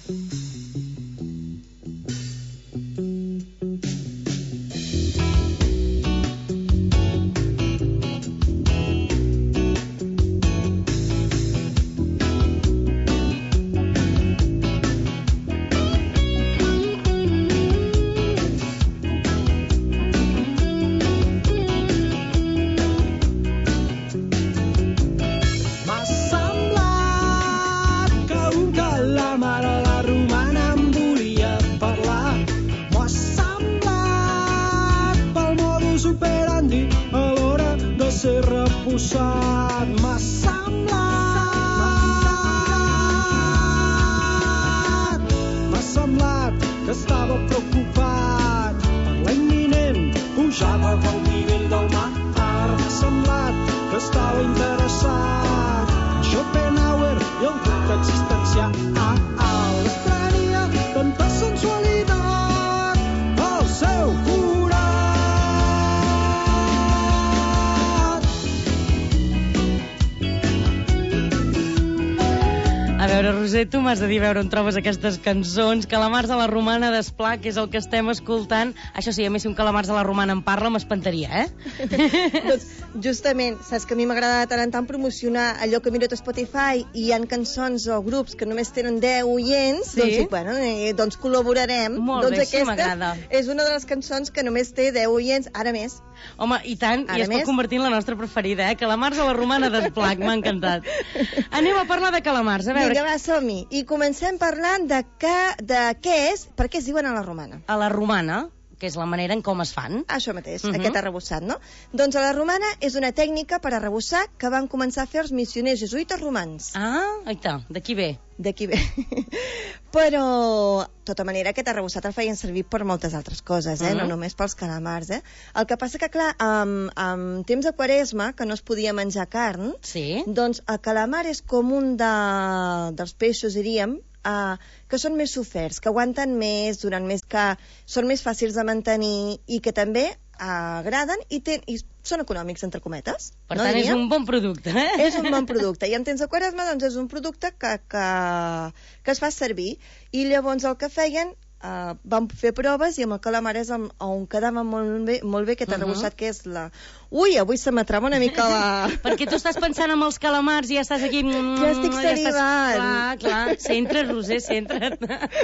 M'ha semblat, m'ha semblat que estava preocupat per la imminent pujada del nivell del mar. M'ha semblat que estava interessat en Schopenhauer i el dubte existencial. L'estrania tanta sensualitat al seu A veure, Roser, tu m'has de dir a veure on trobes aquestes cançons. Calamars a la romana d'Esplà, que és el que estem escoltant. Això sí, a més, si un calamars a la romana en parla, m'espantaria, eh? Doncs, justament, saps que a mi m'agrada tant en tant promocionar allò que miro a Spotify i hi ha cançons o grups que només tenen deu oients, sí? doncs, dic, bueno, eh, doncs col·laborarem. Molt doncs bé, això m'agrada. És una de les cançons que només té deu oients, ara més. Home, i tant, ara i es més. pot convertir en la nostra preferida, eh? Calamars a la romana d'Esplà, m'ha encantat. Anem a parlar de calamars, a veure... Vinga, va, som-hi. I comencem parlant de, que, de què és, per què es diuen a la romana. A la romana, que és la manera en com es fan. Això mateix, Uh-huh. aquest arrebossat, no? Doncs a la romana és una tècnica per arrebossar que van començar a fer els missioners jesuïtes romans. Ah, aita, d'aquí ve. D'aquí ve. Però, de tota manera, aquest arrebossat el feien servir per moltes altres coses, eh? Uh-huh. No només pels calamars, eh? El que passa que, clar, en, en temps de Quaresma, que no es podia menjar carn, sí. Doncs el calamar és com un de, dels peixos, diríem, Uh, que són més soferts, que aguanten més, durant més, que són més fàcils de mantenir i que també uh, agraden i, ten, i són econòmics, entre cometes. Per no tant, diríem? és un bon producte, eh? És un bon producte. I en temps de Quaresma, doncs, és un producte que, que, que es fa servir. I llavors el que feien... Uh, vam fer proves i amb el calamar és amb, on quedava molt bé, molt bé aquest Uh-huh. arrebossat que és la... Ui, avui se m'atrava una mica la... Perquè tu estàs pensant en els calamars i ja estàs aquí... Ja estic salivant. Ja estàs... Clar, clar, centra't, Roser, centra't.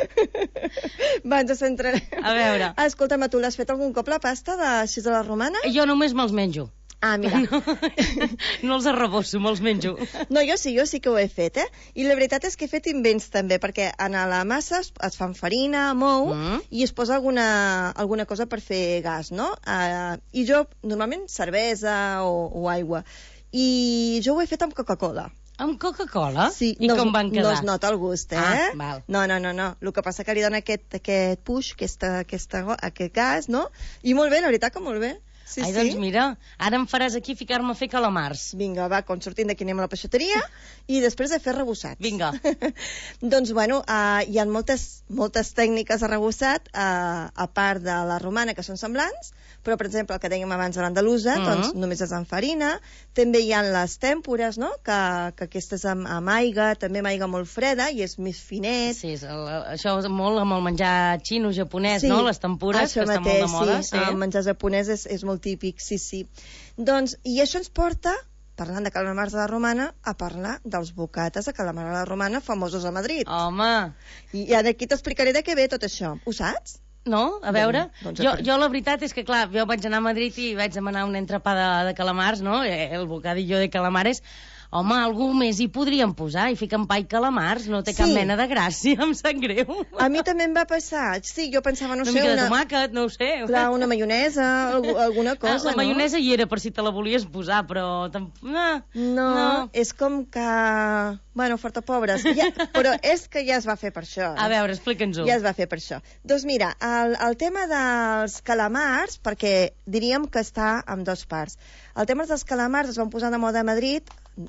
Va, ens centrarem. A veure. Escolta'm, tu l'has fet algun cop la pasta de així de la romana? Jo només me'ls menjo. Ah, mira. No, no els arrebosso, me'ls menjo. No, jo sí, jo sí que ho he fet, eh? I la veritat és que he fet invents també, perquè en la massa es, es fan farina, mou, mm. i es posa alguna, alguna cosa per fer gas, no? Uh, I jo, normalment, cervesa o, o aigua. I jo ho he fet amb Coca-Cola. Amb Coca-Cola? Sí. I no, com van quedar? No es nota el gust, eh? Ah, val. No, no, no, no. El que passa que li dona aquest, aquest puix, aquesta, aquesta, aquest gas, no? I molt bé, la veritat que molt bé. Sí, Ai, sí. doncs mira, ara em faràs aquí ficar-me a fer calamars. Vinga, va, quan sortim d'aquí anem a la peixateria i després de fer rebossats. Vinga. Doncs, bueno, uh, hi ha moltes, moltes tècniques de rebossat, uh, a part de la romana, que són semblants, però, per exemple, el que dèiem abans de l'andalusa, uh -huh. doncs només és amb farina. També hi ha les tèmpores, no?, que, que aquestes amb, amb aigua, també amb aigua molt freda, i és més finet. Sí, és el, això és molt amb el menjar xino, japonès, sí, no?, les tempures, que mateix, estan molt de moda. Sí, sí, el menjar japonès és, és molt típic, sí, sí. Doncs, i això ens porta, parlant de calamars a la romana, a parlar dels bocates de calamar a la romana famosos a Madrid. Home! I, i aquí t'explicaré de què ve tot això. Ho saps? No? A veure, doncs, jo, jo la veritat és que, clar, jo vaig anar a Madrid i vaig demanar un entrepà de, de calamars, no?, el bocadillo de calamares. home, algú més hi podríem posar, i fiquen pa i calamars, no té cap Sí. mena de gràcia, em sap greu. A mi també em va passar. Sí, jo pensava, no Una sé... mica de tomàquet, no ho sé. Clar, una maionesa, algu- alguna cosa, Ah, la no? maionesa hi era per si te la volies posar, però... tam- No, No, no. és com que... Bueno, forta pobres. Ja, però és que ja es va fer per això. Eh? A veure, explica'ns-ho. Ja es va fer per això. Doncs mira, el, el tema dels calamars, perquè diríem que està en dos parts. El tema dels calamars es van posar de moda a Madrid,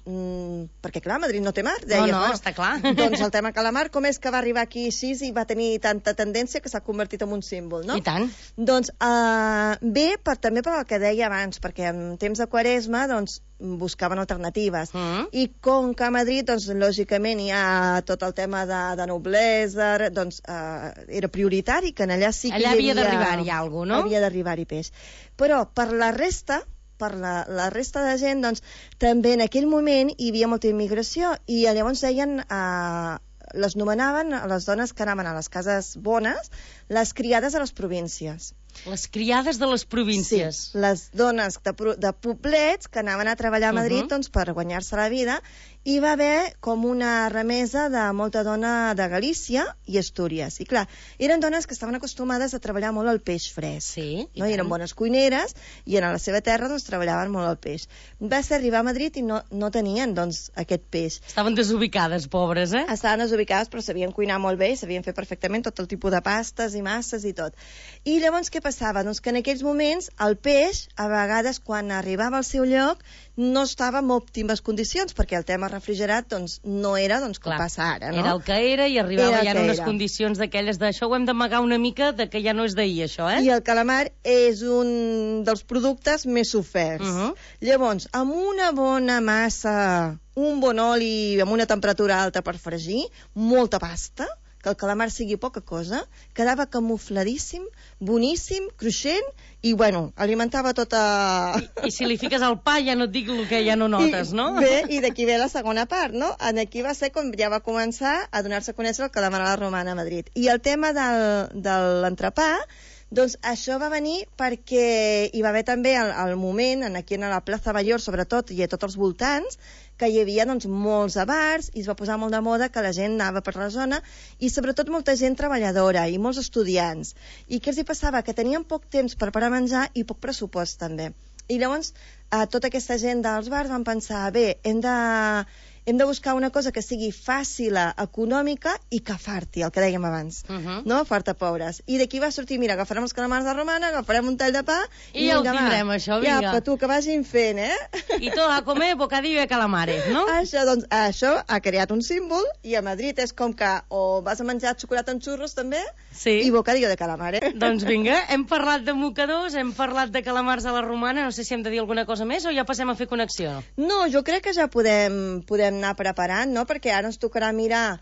mm, perquè clar, Madrid no té mar. Deies, no, bueno, està clar. Doncs el tema calamar, com és que va arribar aquí així i va tenir tanta tendència que s'ha convertit en un símbol, no? I tant. Doncs eh, bé, per, també per el que deia abans, perquè en temps de Quaresma doncs, buscaven alternatives. Mm. I com que a Madrid, doncs, lògicament, hi ha tot el tema de, de noblesa, doncs eh, era prioritari que en allà sí que Allà hi havia havia... d'arribar-hi alguna cosa, no? Havia d'arribar-hi peix. Però per la resta, per la, la resta de gent, doncs, també en aquell moment hi havia molta immigració i llavors deien... Eh, les nomenaven, les dones que anaven a les cases bones, les criades de les províncies. Les criades de les províncies. Sí, les dones de, pro- de poblets que anaven a treballar a Madrid Uh-huh. doncs, per guanyar-se la vida, i va haver com una remesa de molta dona de Galícia i Astúries. I clar, eren dones que estaven acostumades a treballar molt el peix fresc. Sí, no? I eren bones cuineres i en la seva terra doncs, treballaven molt el peix. Va ser arribar a Madrid i no, no tenien doncs, aquest peix. Estaven desubicades, pobres, eh? Estaven desubicades, però sabien cuinar molt bé, sabien fer perfectament tot el tipus de pastes i masses i tot. I llavors què passava? Doncs que en aquells moments el peix, a vegades quan arribava al seu lloc, no estava en òptimes condicions, perquè el tema refrigerat doncs, no era doncs, com Clar, passa ara. No? Era el que era i arribava Era ja el en que unes era. condicions d'aquelles d'això ho hem d'amagar una mica, de que ja no és d'ahir, això, eh? I el calamar és un dels productes més oferts. Uh-huh. Llavors, amb una bona massa, un bon oli amb una temperatura alta per fregir, molta pasta, que el calamar sigui poca cosa, quedava camufladíssim, boníssim, cruixent, i, bueno, alimentava tota... I, I si li fiques al pa ja no et dic el que ja no notes, I, no? Bé, i d'aquí ve la segona part, no? En aquí va ser quan ja va començar a donar-se a conèixer el calamar a la romana a Madrid. I el tema del, de l'entrepà, doncs això va venir perquè hi va haver també el, el moment, en aquí a la plaça Major, sobretot, i a tots els voltants, que hi havia doncs, molts bars i es va posar molt de moda que la gent anava per la zona i sobretot molta gent treballadora i molts estudiants. I què els hi passava? Que tenien poc temps per parar a menjar i poc pressupost també. I llavors eh, tota aquesta gent dels bars van pensar, bé, hem de, hem de buscar una cosa que sigui fàcil, econòmica i que farti, el que dèiem abans, Uh-huh. no? Farta pobres. I d'aquí va sortir, mira, agafarem els calamars de romana, agafarem un tall de pa I ja ho vinga, tindrem, va. això, vinga. Ja, per tu, que vagin fent, eh? I tot a comer bocadillo de calamares, no? Això, doncs, això ha creat un símbol i a Madrid és com que o vas a menjar xocolata amb xurros també Sí. i bocadillo de calamar, eh? Doncs vinga, hem parlat de mocadors, hem parlat de calamars a la romana, no sé si hem de dir alguna cosa més o ja passem a fer connexió. No, jo crec que ja podem, podem anar preparant, no? Perquè ara ens tocarà mirar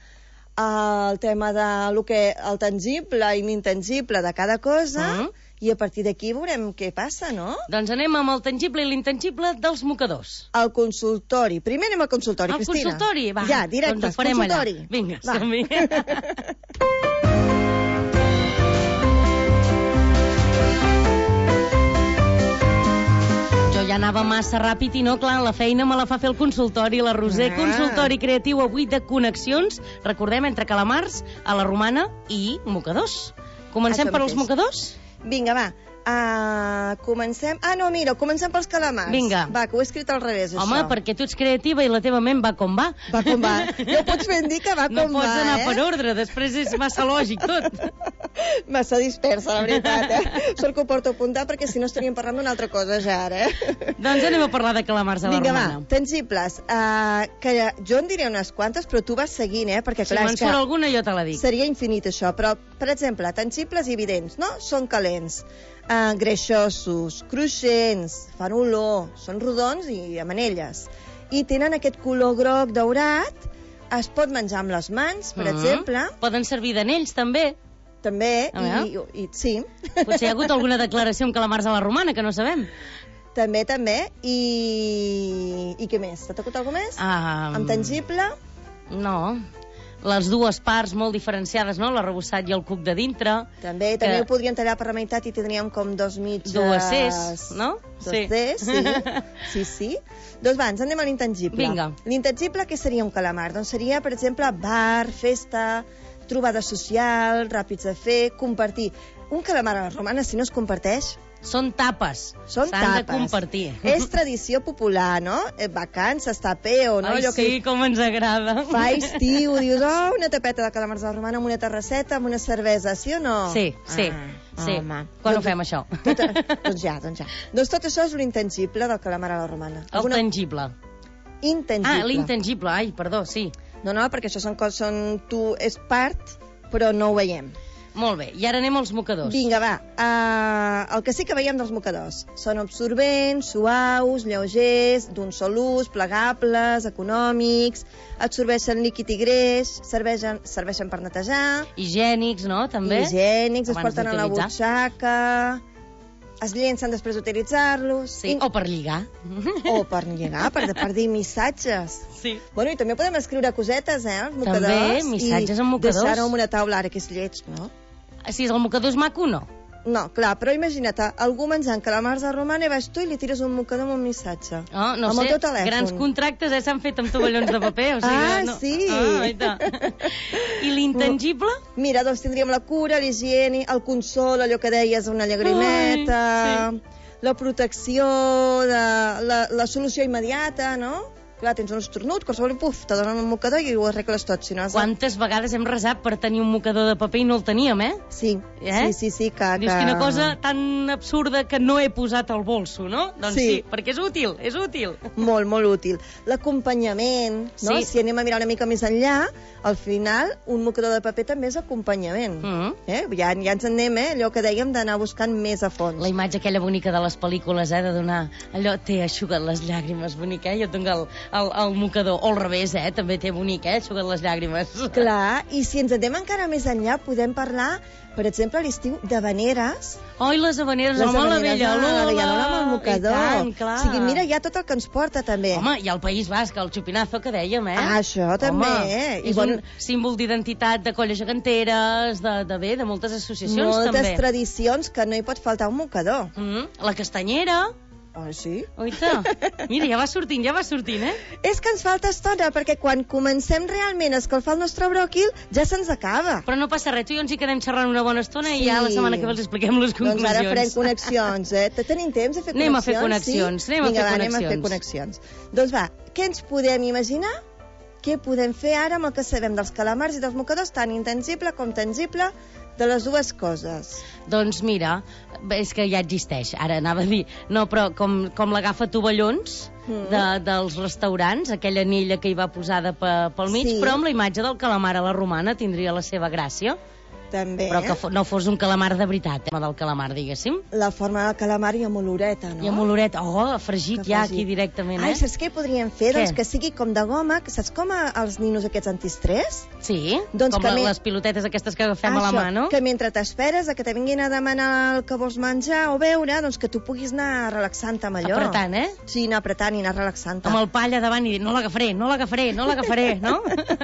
el tema de lo que, el tangible i l'intangible de cada cosa Mm. i a partir d'aquí veurem què passa, no? Doncs anem amb el tangible i l'intangible dels mocadors. Al consultori. Primer anem al consultori, Al Cristina. consultori, va. Ja, directe, Doncs ho farem consultori. allà. Vinga, Va. som-hi. Jo ja anava massa ràpid i no, clar, la feina me la fa fer el consultori, la Roser. Ah. Consultori creatiu avui de connexions, recordem, entre calamars, a la romana i mocadors. Comencem Això per als mateix. mocadors? Vinga, va. Uh, comencem... Ah, no, mira, comencem pels calamars. Vinga. Va, que ho he escrit al revés, Home, això. perquè tu ets creativa i la teva ment va com va. Va com va. Ja ho pots ben dir que va No com pots va, anar eh? per ordre, després és massa lògic tot. Massa dispersa, la veritat, eh? Sort que ho porto a apuntar perquè si no estaríem parlant d'una altra cosa ja ara, eh? Doncs anem a parlar de calamars a la Vinga, romana. va, tangibles. Uh, que jo en diré unes quantes, però tu vas seguint, eh? Perquè, Si clar, me'n és que surt alguna jo te la dic. seria infinit això, però, per exemple, tangibles i evidents, no? Són calents, uh, greixosos, cruixents, fan olor, són rodons i amb anelles. I tenen aquest color groc daurat, es pot menjar amb les mans, per Mhm. exemple. Poden servir d'anells, també. També, A i, veure. i, i sí. Potser hi ha hagut alguna declaració amb calamars a la romana, que no sabem. També, també. I, i què més? T'ha tocat alguna més? Ah, Amb tangible? No. les dues parts molt diferenciades, no? L'arrebossat i el cuc de dintre. També, que... també ho podríem tallar per la meitat i tindríem com dos mitges... Dues Cs, no? Dos sí. Cs, sí. sí, sí. Doncs va, ens anem a l'intangible. Vinga. L'intangible, què seria un calamar? Doncs seria, per exemple, bar, festa, trobada social, ràpids de fer, compartir. Un calamar a la romana, si no es comparteix... Són tapes. Són S'han tapes. de compartir. És tradició popular, no? Vacances, tapeo, no? Ai, Allò sí, que com ens agrada. fa estiu, dius, oh, una tapeta de calamars a la romana amb una terrasseta, amb una cervesa, sí o no? Sí, sí. Ah, sí. home. Quan doncs, ho fem, això? Tot, doncs ja, doncs ja. Doncs tot això és l'intangible del calamar a la romana. El Alguna... tangible. Intangible. Ah, l'intangible, ai, perdó, sí. No, no, perquè això són coses, són... tu és part, però no ho veiem. Molt bé, i ara anem als mocadors. Vinga, va. Uh, el que sí que veiem dels mocadors són absorbents, suaus, lleugers, d'un sol ús, plegables, econòmics, absorbeixen líquid i greix, serveixen, serveixen per netejar. Higiènics, no?, també. Higiènics, es Abans porten a la butxaca, es llencen després d'utilitzar-los. Sí, I... o per lligar. O per lligar, per, per dir missatges. Sí. Bueno, i també podem escriure cosetes, eh, els mocadors. També, missatges amb mocadors. I deixar-ho en una taula, ara que és lleig, no? Si el mocador és maco, no. No, clar, però imagina't, algú menjant calamars a romana i vas tu i li tires un mocador amb un missatge. Oh, no amb sé, el teu telèfon. Grans contractes eh, s'han fet amb tovallons de paper. O sigui, ah, no. sí. Ah, I l'intangible? Mira, doncs tindríem la cura, l'higiene, el consol, allò que deies, una llagrimeta, Ai, sí. la protecció, de, la, la solució immediata, no? Clar, tens un estornut, qualsevol, puf, te donen un mocador i ho arregles tot. Si no has... Quantes vegades hem resat per tenir un mocador de paper i no el teníem, eh? Sí, eh? sí, sí, sí. Que, Dius, que... quina cosa tan absurda que no he posat al bolso, no? Doncs sí, sí perquè és útil, és útil. Molt, molt útil. L'acompanyament, no? Sí. Si anem a mirar una mica més enllà, al final, un mocador de paper també és acompanyament. Mm -hmm. eh? ja, ja ens en anem, eh? Allò que dèiem d'anar buscant més a fons. La imatge aquella bonica de les pel·lícules, eh? De donar allò, t'he eixugat les llàgrimes, bonic, eh? Jo tinc el, el, el mocador, o al revés, eh? També té bonic, eh? Eixugat les llàgrimes. Clar, i si ens anem encara més enllà, podem parlar, per exemple, a l'estiu, d'havaneres. Oh, i les havaneres, les home, havaneres, la vella Lola. La vella Lola amb el mocador. I tant, clar. O sigui, mira, ja tot el que ens porta, també. Home, i el País Basc, el xupinazo que dèiem, eh? Ah, això també, home, eh? I és bon... un símbol d'identitat de colles geganteres, de, de bé, de moltes associacions, moltes també. Moltes tradicions que no hi pot faltar un mocador. Mm -hmm. La castanyera. Ah, sí? Oita, mira, ja va sortint, ja va sortint, eh? És que ens falta estona, perquè quan comencem realment a escalfar el nostre bròquil, ja se'ns acaba. Però no passa res, tu i jo ens hi quedem xerrant una bona estona sí. I ja la setmana que ve els expliquem les conclusions. Doncs ara farem connexions, eh? Tenim temps de fer anem connexions? A fer connexions sí? Anem Vinga, a fer va, connexions. anem a fer connexions. Doncs va, què ens podem imaginar? Què podem fer ara amb el que sabem dels calamars i dels mocadors, tan intangible com tangible, de les dues coses? Doncs mira, és que ja existeix, ara anava a dir, no, però com, com l'agafa tovallons mm. de, dels restaurants, aquella anella que hi va posada pe, pel mig, sí. Però amb la imatge del calamar a la romana tindria la seva gràcia. També. Però que fo no fos un calamar de veritat, eh, del calamar, diguéssim. La forma del calamar i amb oloreta, no? I amb oloreta, oh, fregit que ja fregit. Aquí directament, eh? Ai, saps què podríem fer? Què? Doncs que sigui com de goma, saps com els ninos aquests antistrès? Sí, doncs com que la, me... les pilotetes aquestes que agafem Això, a la mà, no? Que mentre t'esperes a que te vinguin a demanar el que vols menjar o beure, doncs que tu puguis anar relaxant-te amb allò. Apretant, eh? Sí, anar apretant i anar relaxant-te. Amb el palla davant i dir, no l'agafaré, no l'agafaré, no l'agafaré, no?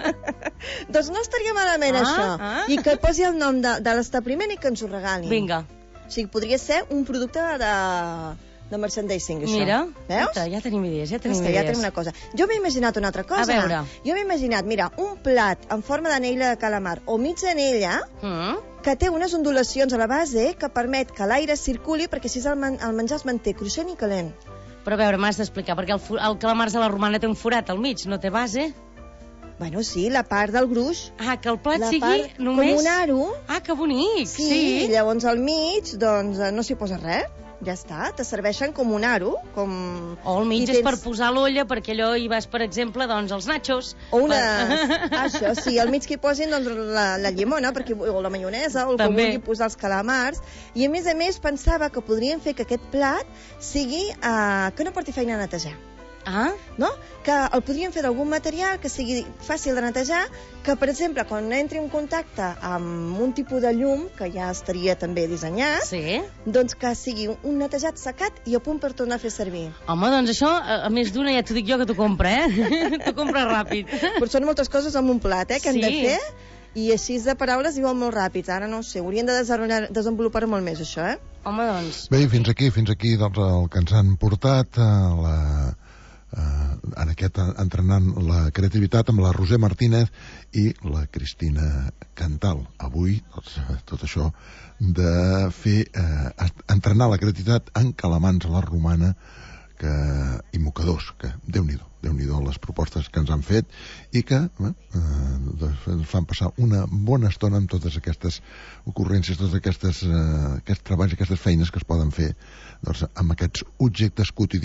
Doncs no estaria malament, ah, això. Ah. I que posi el nom de, de l'establiment i que ens ho regalin. Vinga. O sigui, podria ser un producte de, de merchandising, això. Mira, veus? Ja tenim idees, ja tenim és que idees. Ja tenim una cosa. Jo m'he imaginat una altra cosa. A veure. Jo m'he imaginat, mira, un plat en forma d'anella de calamar o mitja anella mm. que té unes ondulacions a la base que permet que l'aire circuli perquè així el, man el menjar es manté cruixent i calent. Però a veure, m'has d'explicar, perquè el, el calamar de la romana té un forat al mig, no té base? Bueno, sí, la part del gruix. Ah, que el plat la sigui només... com un aro. Ah, que bonic, sí. Sí, llavors al mig, doncs, no s'hi posa res. Ja està, te serveixen com un aro. Com... O al mig tens... és per posar l'olla, perquè allò hi vas, per exemple, doncs, els nachos. O una... Per... Això, sí, al mig que hi posin doncs, la, la llimona, perquè, o la maionesa, o el També. Que vulgui posar els calamars. I, a més a més, pensava que podríem fer que aquest plat sigui... Uh, que no porti feina a netejar. Ah? No? Que el podríem fer d'algun material que sigui fàcil de netejar, que, per exemple, quan entri en contacte amb un tipus de llum, que ja estaria també dissenyat, sí. doncs que sigui un netejat secat i a punt per tornar a fer servir. Home, doncs això, a, a més d'una, ja t'ho dic jo que t'ho compra, eh? T'ho compra ràpid. Però són moltes coses amb un plat, eh, que Sí. hem de fer, i així de paraules diuen molt ràpids. Ara no ho sé, haurien de desenvolupar molt més, això, eh? Home, doncs... Bé, fins aquí, fins aquí doncs, el que ens han portat a la... Uh, en aquest entrenant la creativitat amb la Roser Martínez i la Cristina Cantal. Avui doncs, tot això de fer uh, entrenar la creativitat en calamans a la romana que, i mocadors, que Déu-n'hi-do, Déu-n'hi-do les propostes que ens han fet i que uh, doncs, fan passar una bona estona amb totes aquestes ocurrències, tots aquestes, uh, aquests treballs, aquestes feines que es poden fer doncs, amb aquests objectes quotidians